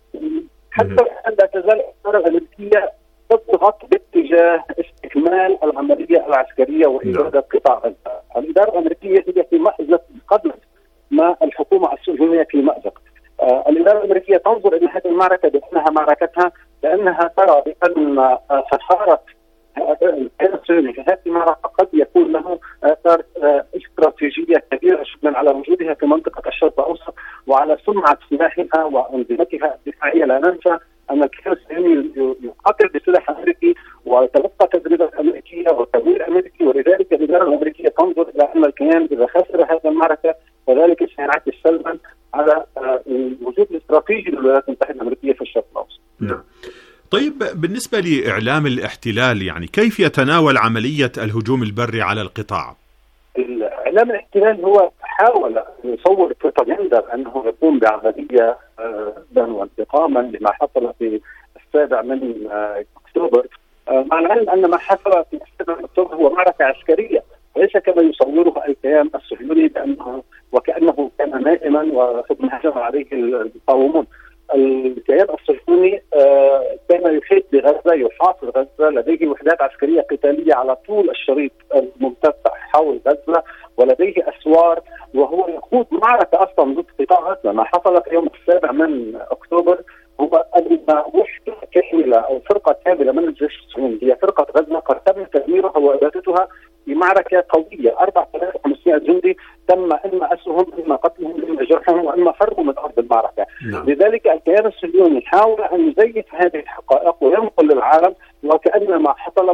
حتى الآن لا تزال الإدارة الأمريكية تضغط باتجاه استكمال العملية العسكرية وإبادة قطاع غزة. الإدارة الأمريكية هي في مأزق قبل ما الحكومة الصهيونية في مأزق. الإدارة الأمريكية تنظر إلى هذه المعركة بأنها معركتها، لأنها ترى بأن خسارة الكيان الصهيوني في هذه المعركة قد يكون له آثار استراتيجية كبيرة شكلا على وجودها في منطقة الشرق الأوسط وعلى سمعة سلاحها وأنظمتها الدفاعية. لا ننسى أن الكيان الصهيوني يقاتل بسلاح أمريكي ويتلقى تدريبات أمريكية وتمويل أمريكي، ولذلك الإدارة الأمريكية تنظر إلى أن الكيان إذا خسر هذه المعركة وذلك سينعكس سلبا على الوجود الاستراتيجي للولايات المتحدة الأمريكية في الشرق الأوسط. نعم. طيب، بالنسبة لإعلام الاحتلال، يعني كيف يتناول عملية الهجوم البري على القطاع؟ الإعلام الاحتلال هو حاول أن يصور بروباغندا أنه يقوم بعملية وانتقاما لما حصل في 7 أكتوبر، مع العلم أن ما حصل في 7 أكتوبر هو معركة عسكرية وليس كما يصوره الكيان الصهيوني بأنه وكأنه كان نائما وثم هجم عليه المقاومون. الكيان الصهيوني كان يحيط بغزة، يحاصر غزة، لديه وحدات عسكرية قتالية على طول الشريط الممتد حول غزة، ولديه أسوار، وهو يخوض معركة أصلا ضد قطاع غزة. ما حصل في يوم 7 أكتوبر هو أن وحدة كاملة أو فرقة كاملة من الجيش الصهيوني هي فرقة غزة قد تم تدميرها وإبادتها في معركة قوية. 4500 جندي تم إما أسرهم إما قتلهم إما جرحهم وإما فروا من أرض المعركة. لذلك الكيان الصهيوني حاول أن يزيف هذه الحقائق وينقل للعالم وكأن ما حصل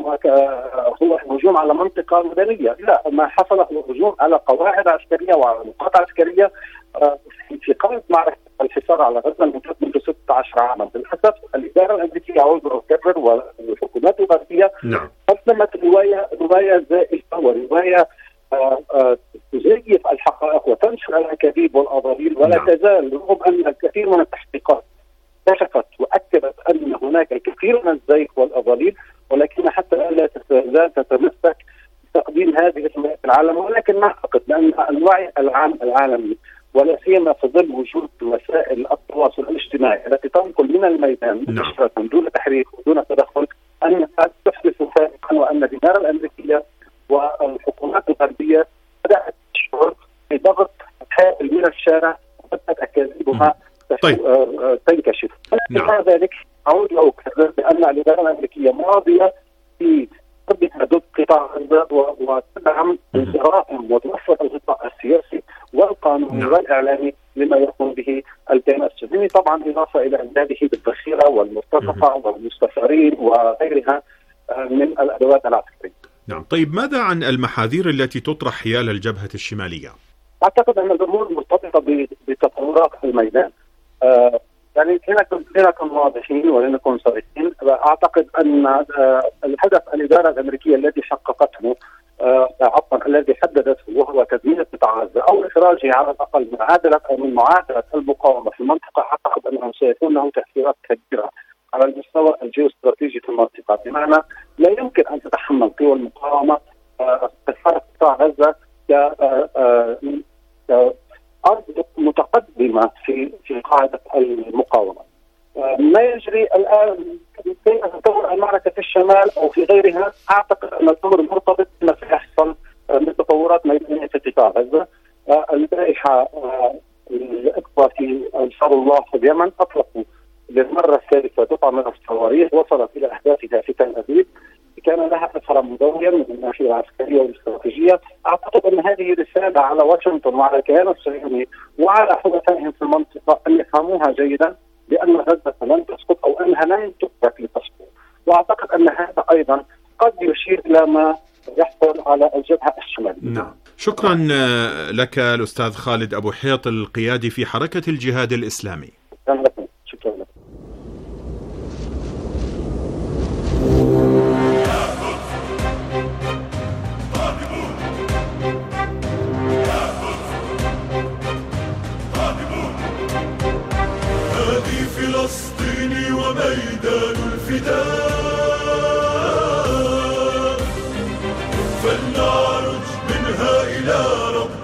هو هجوم على منطقة مدنية. لا، ما حصل هو هجوم على قواعد عسكرية وعلى نقاط عسكرية في قلب معركة الحصار على غزة الممتد منذ 16 عاما. للأسف الإدارة الأمريكية أعود وأكرر والحكومات الغربية قدمت رواية زائفة ورواية تزيف الحقائق وتنشر الأكاذيب والأضاليل، ولا تزال رغم أن الكثير من التحقيقات كشفت وأكدت أن هناك الكثير من الزيف والأضاليل، ولكن حتى لا تزال تتمسك بتقديم هذه الروايات العالم. ولكن نعتقد بأن الوعي العام العالمي ولا سيما في ظل وجود وسائل التواصل الاجتماعي التي تنقل من الميدان مباشرة دون تحريك ودون تدخل أن تحدث فارقا، وأن الإدارة الأمريكية والحكومات الغربية بدأت تشعر بضغط حائل من الشارع وبدأت أكاذيبها تنكشف. مع ذلك أعود وأكرر بأن الإدارة الأمريكية ماضية في ضد قطاع غزة وتدعم انصراف والإعلامي لما يقوم به الكيان الصهيوني، طبعا إضافة إلى إمداده بالذخيرة والمرتزقة والمستشارين وغيرها من الأدوات العسكرية. نعم. طيب ماذا عن المحاذير التي تطرح حيال الجبهة الشمالية؟ أعتقد أن الأمور مرتبطة بتطورات الميدان. يعني لنكن واضحين ولنكن صريحين. أعتقد أن الهدف الإدارة الأمريكية الذي حققته الذي حددته وهو تدمير قطاع غزة أو إخراجه على الأقل من معادلة المقاومة في المنطقة، أعتقد أنه سيكون له تأثيرات كبيرة على المستوى الجيوستراتيجي في المنطقة، بمعنى لا يمكن أن تتحمل قوى المقاومة استثارة قطاع غزة كأرض متقدمة في قاعدة المقاومة. ما يجري الآن كيف تطور المعركة في الشمال أو في غيرها، أعتقد أن الأمر مرتبط بما سيحصل من تطورات ميدانية في قطاع غزة. البارحة الإخوة في أنصار الله في اليمن أطلقوا للمرة الثالثة قطعة من الصواريخ وصلت إلى أهدافها في تل أبيب، كان لها أثرا مدويا من الناحية العسكرية والاستراتيجية. أعتقد أن هذه رسالة على واشنطن وعلى الكيان الصهيوني وعلى حلفائهم في المنطقة أن يفهموها جيدا بأن غزة لن تسقط أو أنها لن تترك لتسقط. وأعتقد أن هذا أيضا قد يشير إلى ما يحصل على الجبهة الشمالية. نعم. شكرا لك الأستاذ خالد أبو حيط، القيادي في حركة الجهاد الإسلامي. شكرا لك. هذه فلسطين وميدان الفداء، فلنعرج منها إلى رب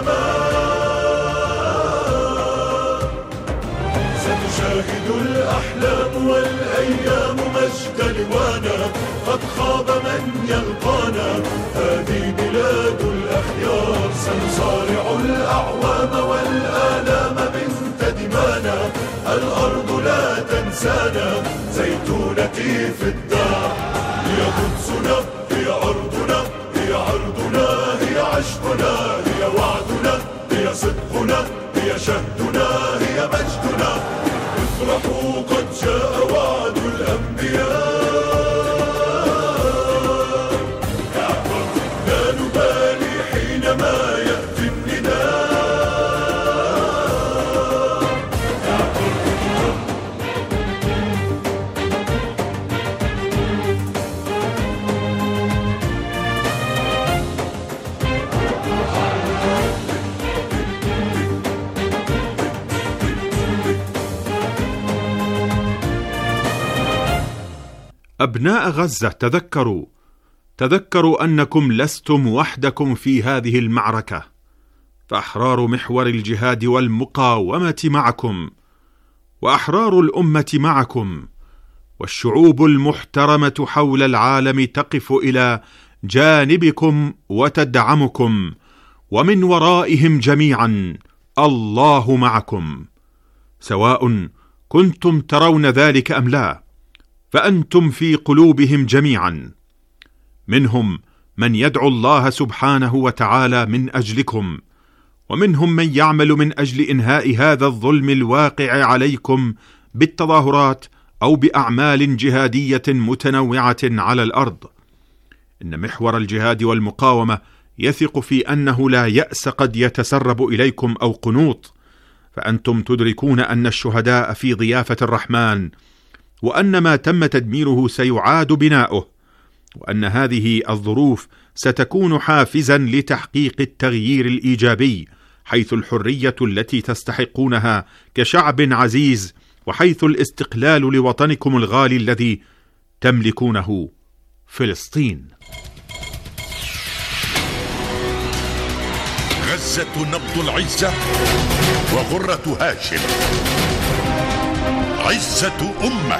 السماء. ستشاهد الأحلام والأيام مجد لوانا، قد خاب من يلقانا، هذه بلاد الأخيار. سنصارع الأعوام والآلام بنت دمانا، الأرض لا تنسانا، زيتونتي في الدار. هي قدسنا، هي أرضنا، هي عرضنا، هي عشقنا، هي وعدنا، هي صدقنا، هي شهدنا، هي مجدنا. افرحوا قد جاء وعد الأنبياء، لا نبالي حينما يأتي النداء. أبناء غزة، تذكروا أنكم لستم وحدكم في هذه المعركة، فأحرار محور الجهاد والمقاومة معكم، وأحرار الأمة معكم، والشعوب المحترمة حول العالم تقف إلى جانبكم وتدعمكم، ومن ورائهم جميعا الله معكم، سواء كنتم ترون ذلك أم لا، فأنتم في قلوبهم جميعا. منهم من يدعو الله سبحانه وتعالى من أجلكم، ومنهم من يعمل من أجل إنهاء هذا الظلم الواقع عليكم بالتظاهرات أو بأعمال جهادية متنوعة على الأرض. إن محور الجهاد والمقاومة يثق في أنه لا يأس قد يتسرب إليكم أو قنوط، فأنتم تدركون أن الشهداء في ضيافة الرحمن، وأن ما تم تدميره سيعاد بناؤه، وأن هذه الظروف ستكون حافزا لتحقيق التغيير الإيجابي، حيث الحرية التي تستحقونها كشعب عزيز، وحيث الاستقلال لوطنكم الغالي الذي تملكونه، فلسطين. غزة نبض العزة وغرة هاشم، عزة أمة،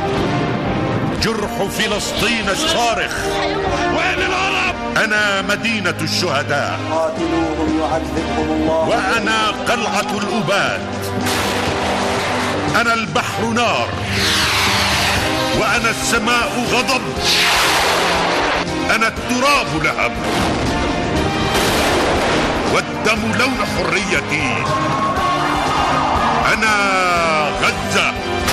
جرح فلسطين الصارخ. وين العرب؟ أنا مدينة الشهداء، قاتلوهم يعذبهم الله، وأنا قلعة الأباد، أنا البحر نار، وأنا السماء غضب، أنا التراب لهب، الدم لون حريتي. أنا غزة،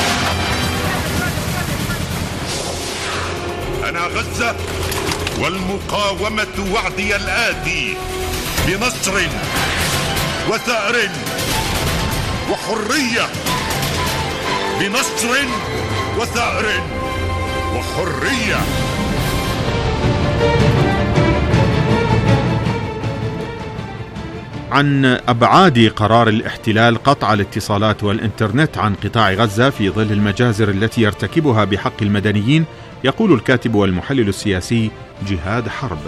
أنا غزة، والمقاومة وعدي الآتي بنصر وثأر وحرية، بنصر وثأر وحرية. عن أبعاد قرار الاحتلال قطع الاتصالات والإنترنت عن قطاع غزة في ظل المجازر التي يرتكبها بحق المدنيين، يقول الكاتب والمحلل السياسي جهاد حرب.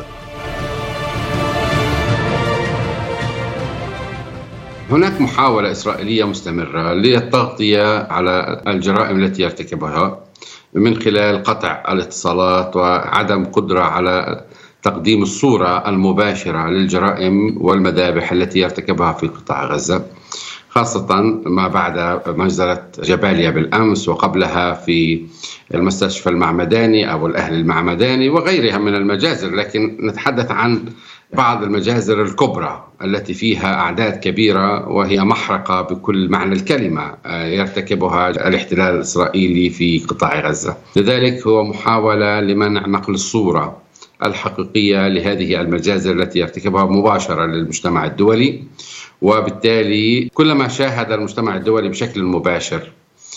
هناك محاولة إسرائيلية مستمرة للتغطية على الجرائم التي يرتكبها من خلال قطع الاتصالات وعدم قدرة على تقديم الصورة المباشرة للجرائم والمذابح التي يرتكبها في قطاع غزة، خاصة ما بعد مجزرة جباليا بالأمس، وقبلها في المستشفى المعمداني أو الأهل المعمداني وغيرها من المجازر. لكن نتحدث عن بعض المجازر الكبرى التي فيها أعداد كبيرة، وهي محرقة بكل معنى الكلمة يرتكبها الاحتلال الإسرائيلي في قطاع غزة. لذلك هو محاولة لمنع نقل الصورة الحقيقية لهذه المجازر التي يرتكبها مباشرة للمجتمع الدولي، وبالتالي كلما شاهد المجتمع الدولي بشكل مباشر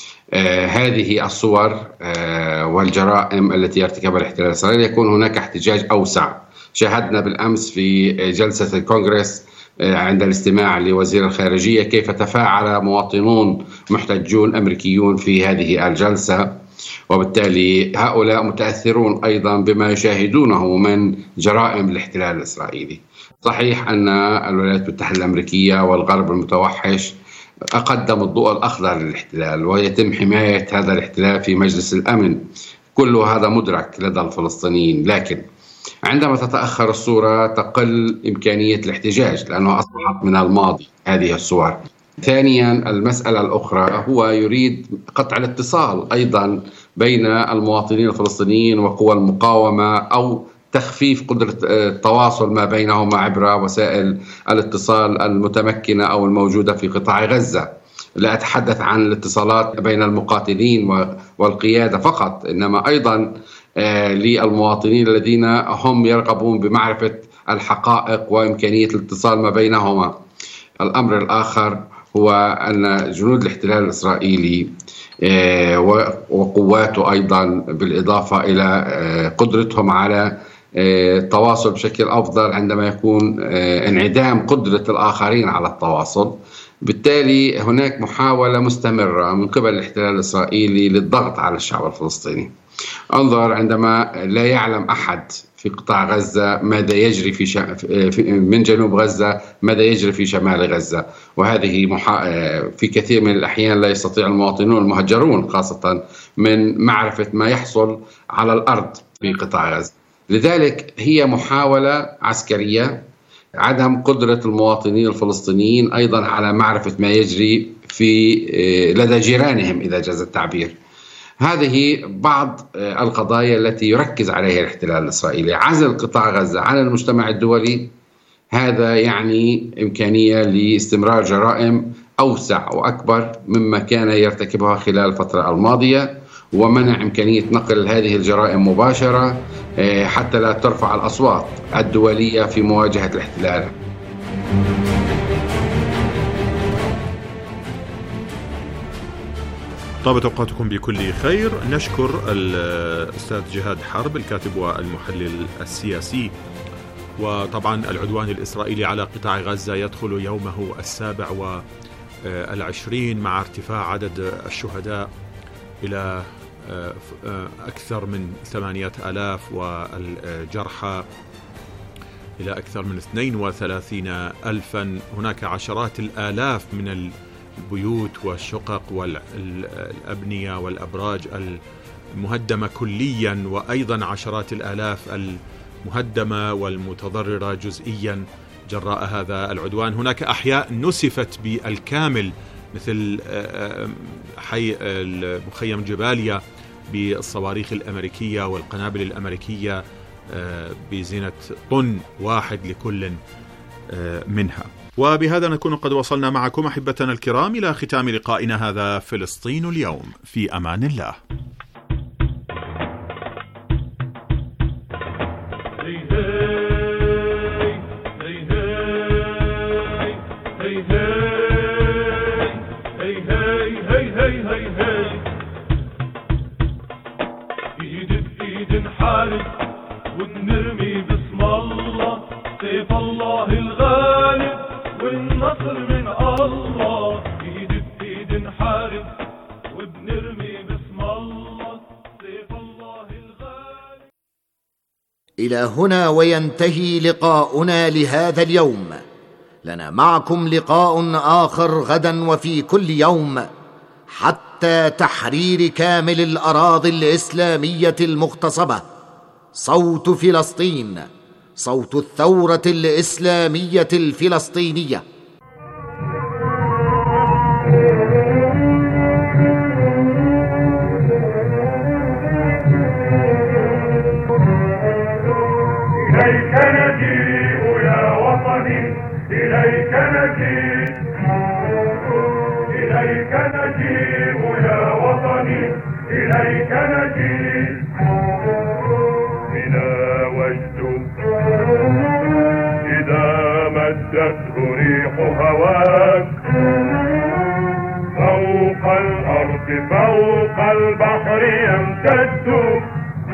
هذه الصور والجرائم التي يرتكبها الاحتلال الإسرائيلي يكون هناك احتجاج أوسع. شاهدنا بالأمس في جلسة الكونغرس عند الاستماع لوزير الخارجية كيف تفاعل مواطنون محتجون أمريكيون في هذه الجلسة، وبالتالي هؤلاء متأثرون أيضا بما يشاهدونه من جرائم الاحتلال الإسرائيلي. صحيح أن الولايات المتحدة الأمريكية والغرب المتوحش قدموا الضوء الأخضر للاحتلال، ويتم حماية هذا الاحتلال في مجلس الأمن، كل هذا مدرك لدى الفلسطينيين. لكن عندما تتأخر الصورة تقل إمكانية الاحتجاج، لأنه أصبحت من الماضي هذه الصور. ثانيا، المسألة الأخرى هو يريد قطع الاتصال أيضا بين المواطنين الفلسطينيين وقوى المقاومة، أو تخفيف قدرة التواصل ما بينهما عبر وسائل الاتصال المتمكنة أو الموجودة في قطاع غزة. لا أتحدث عن الاتصالات بين المقاتلين والقيادة فقط، إنما أيضا للمواطنين الذين هم يرغبون بمعرفة الحقائق وإمكانية الاتصال ما بينهما. الأمر الآخر هو أن جنود الاحتلال الإسرائيلي وقواته أيضا بالإضافة إلى قدرتهم على التواصل بشكل أفضل عندما يكون انعدام قدرة الآخرين على التواصل. بالتالي هناك محاولة مستمرة من قبل الاحتلال الإسرائيلي للضغط على الشعب الفلسطيني. انظر عندما لا يعلم أحد في قطاع غزة ماذا يجري من جنوب غزة ماذا يجري في شمال غزة، وهذه في كثير من الأحيان لا يستطيع المواطنون المهجرون خاصة من معرفة ما يحصل على الأرض في قطاع غزة. لذلك هي محاولة عسكرية، عدم قدرة المواطنين الفلسطينيين أيضا على معرفة ما يجري لدى جيرانهم إذا جاز التعبير. هذه بعض القضايا التي يركز عليها الاحتلال الإسرائيلي. عزل قطاع غزة عن المجتمع الدولي هذا يعني إمكانية لاستمرار جرائم أوسع وأكبر مما كان يرتكبها خلال الفترة الماضية، ومنع إمكانية نقل هذه الجرائم مباشرة حتى لا ترفع الأصوات الدولية في مواجهة الاحتلال. طابت أوقاتكم بكل خير. نشكر الأستاذ جهاد حرب الكاتب والمحلل السياسي. وطبعا العدوان الإسرائيلي على قطاع غزة يدخل يومه 27 مع ارتفاع عدد الشهداء إلى أكثر من 8000 والجرحى إلى أكثر من 32,000. هناك عشرات الآلاف من البيوت والشقق والأبنية والأبراج المهدمة كليا، وأيضا عشرات الآلاف المهدمة والمتضررة جزئيا جراء هذا العدوان. هناك أحياء نسفت بالكامل مثل حي مخيم جباليا بالصواريخ الأمريكية والقنابل الأمريكية بزينة طن واحد لكل منها. وبهذا نكون قد وصلنا معكم أحبتنا الكرام إلى ختام لقائنا هذا فلسطين اليوم. في أمان الله. ونرمي باسم الله سيف الله الغالب والنصر من الله. ايد بايد نحارب وبنرمي باسم الله سيف الله الغالب. إلى هنا وينتهي لقاؤنا لهذا اليوم. لنا معكم لقاء آخر غدا وفي كل يوم حتى تحرير كامل الأراضي الإسلامية المغتصبة. صوت فلسطين، صوت الثورة الإسلامية الفلسطينية. إليك نجيء يا وطني، إليك نجيء، إليك نجيء يا وطني، إليك نجيء. بنا وجد إذا مدته ريح هواك فوق الأرض فوق البحر يمتد.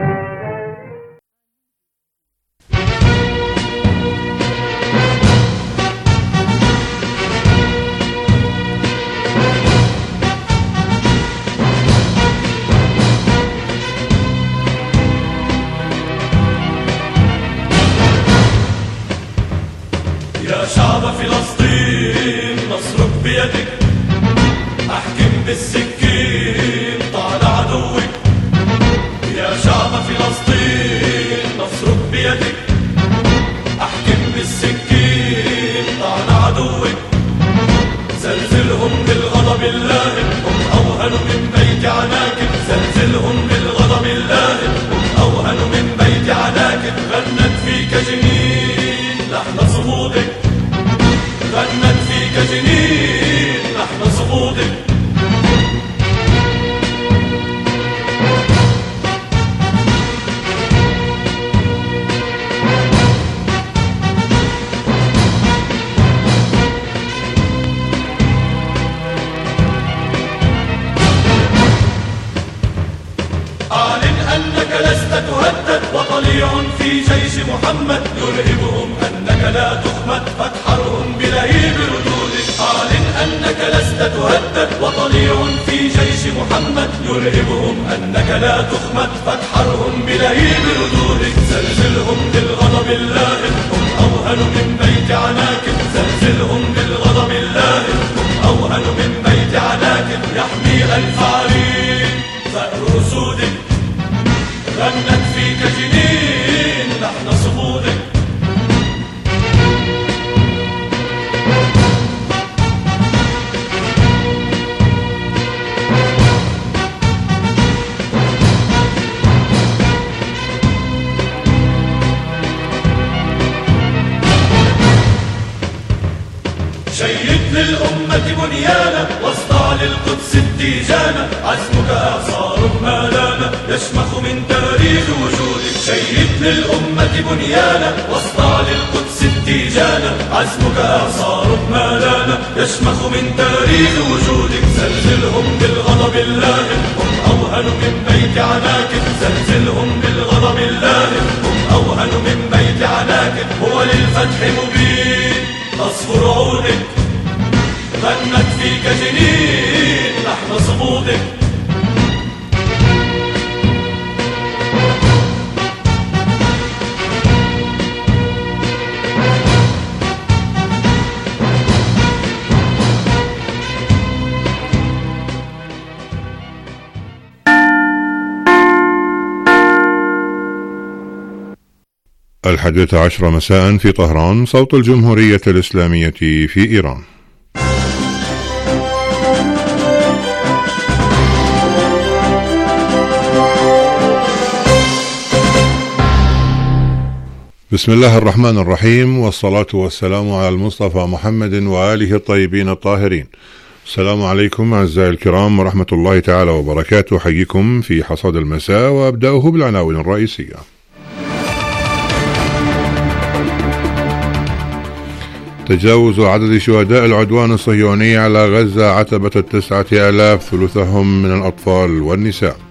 شعب فلسطين نصرك بيدك، احكم بالسكين طال عدوك. يا شعب فلسطين نصرك بيدك، احكم بالسكين طال عدوك. زلزلهم بالغضب اللاهب هم اوهن من بيت عناكب. زلزلهم بالغضب اللاهب هم اوهن من بيت عناكب. غنت فيك جنين لحن صمودك، غنت فيك جنين لحن صمودك. أعلن أنك لست تهدد وطليع في جيش محمد يرهبهم أنك لا تخمد فتحرهم بلهيب ردودك. أعلن أنك لست تهدد وطليع في جيش محمد يرهبهم أنك لا تخمد فتحرهم بلهيب ردودك. زلزلهم بالغضب اللاهب هم أوهن من بيت عناكب. زلزلهم بالغضب اللاهب هم أوهن من بيت عناكب. يحمي ألف عرين ثأر أسودك، غنت فيك جنين لحن صمودك. شيد للأمة بنيانا واصدع للقدس التيجانا. عزمك إعصار ما لانا يشمخ من تاريخ وجودك. شيد للأمة بنيانا واصدع للقدس التيجانا. عزمك إعصار ما لانا يشمخ من تاريخ وجودك. زلزلهم بالغضب اللاهب هم أوهن من بيت عناكب. زلزلهم بالغضب اللاهب هم أوهن من بيت عناكب. هو للفتح مبين تصفر عودك، غنت فيك جنين لحن صمودك. الحادية عشر مساء في طهران، صوت الجمهورية الإسلامية في إيران. بسم الله الرحمن الرحيم، والصلاة والسلام على المصطفى محمد وآله الطيبين الطاهرين. السلام عليكم أعزائي الكرام ورحمة الله تعالى وبركاته. حييكم في حصاد المساء، وأبدأه بالعناوين الرئيسية. تجاوز عدد شهداء العدوان الصهيوني على غزة عتبة 9000، ثلثهم من الأطفال والنساء.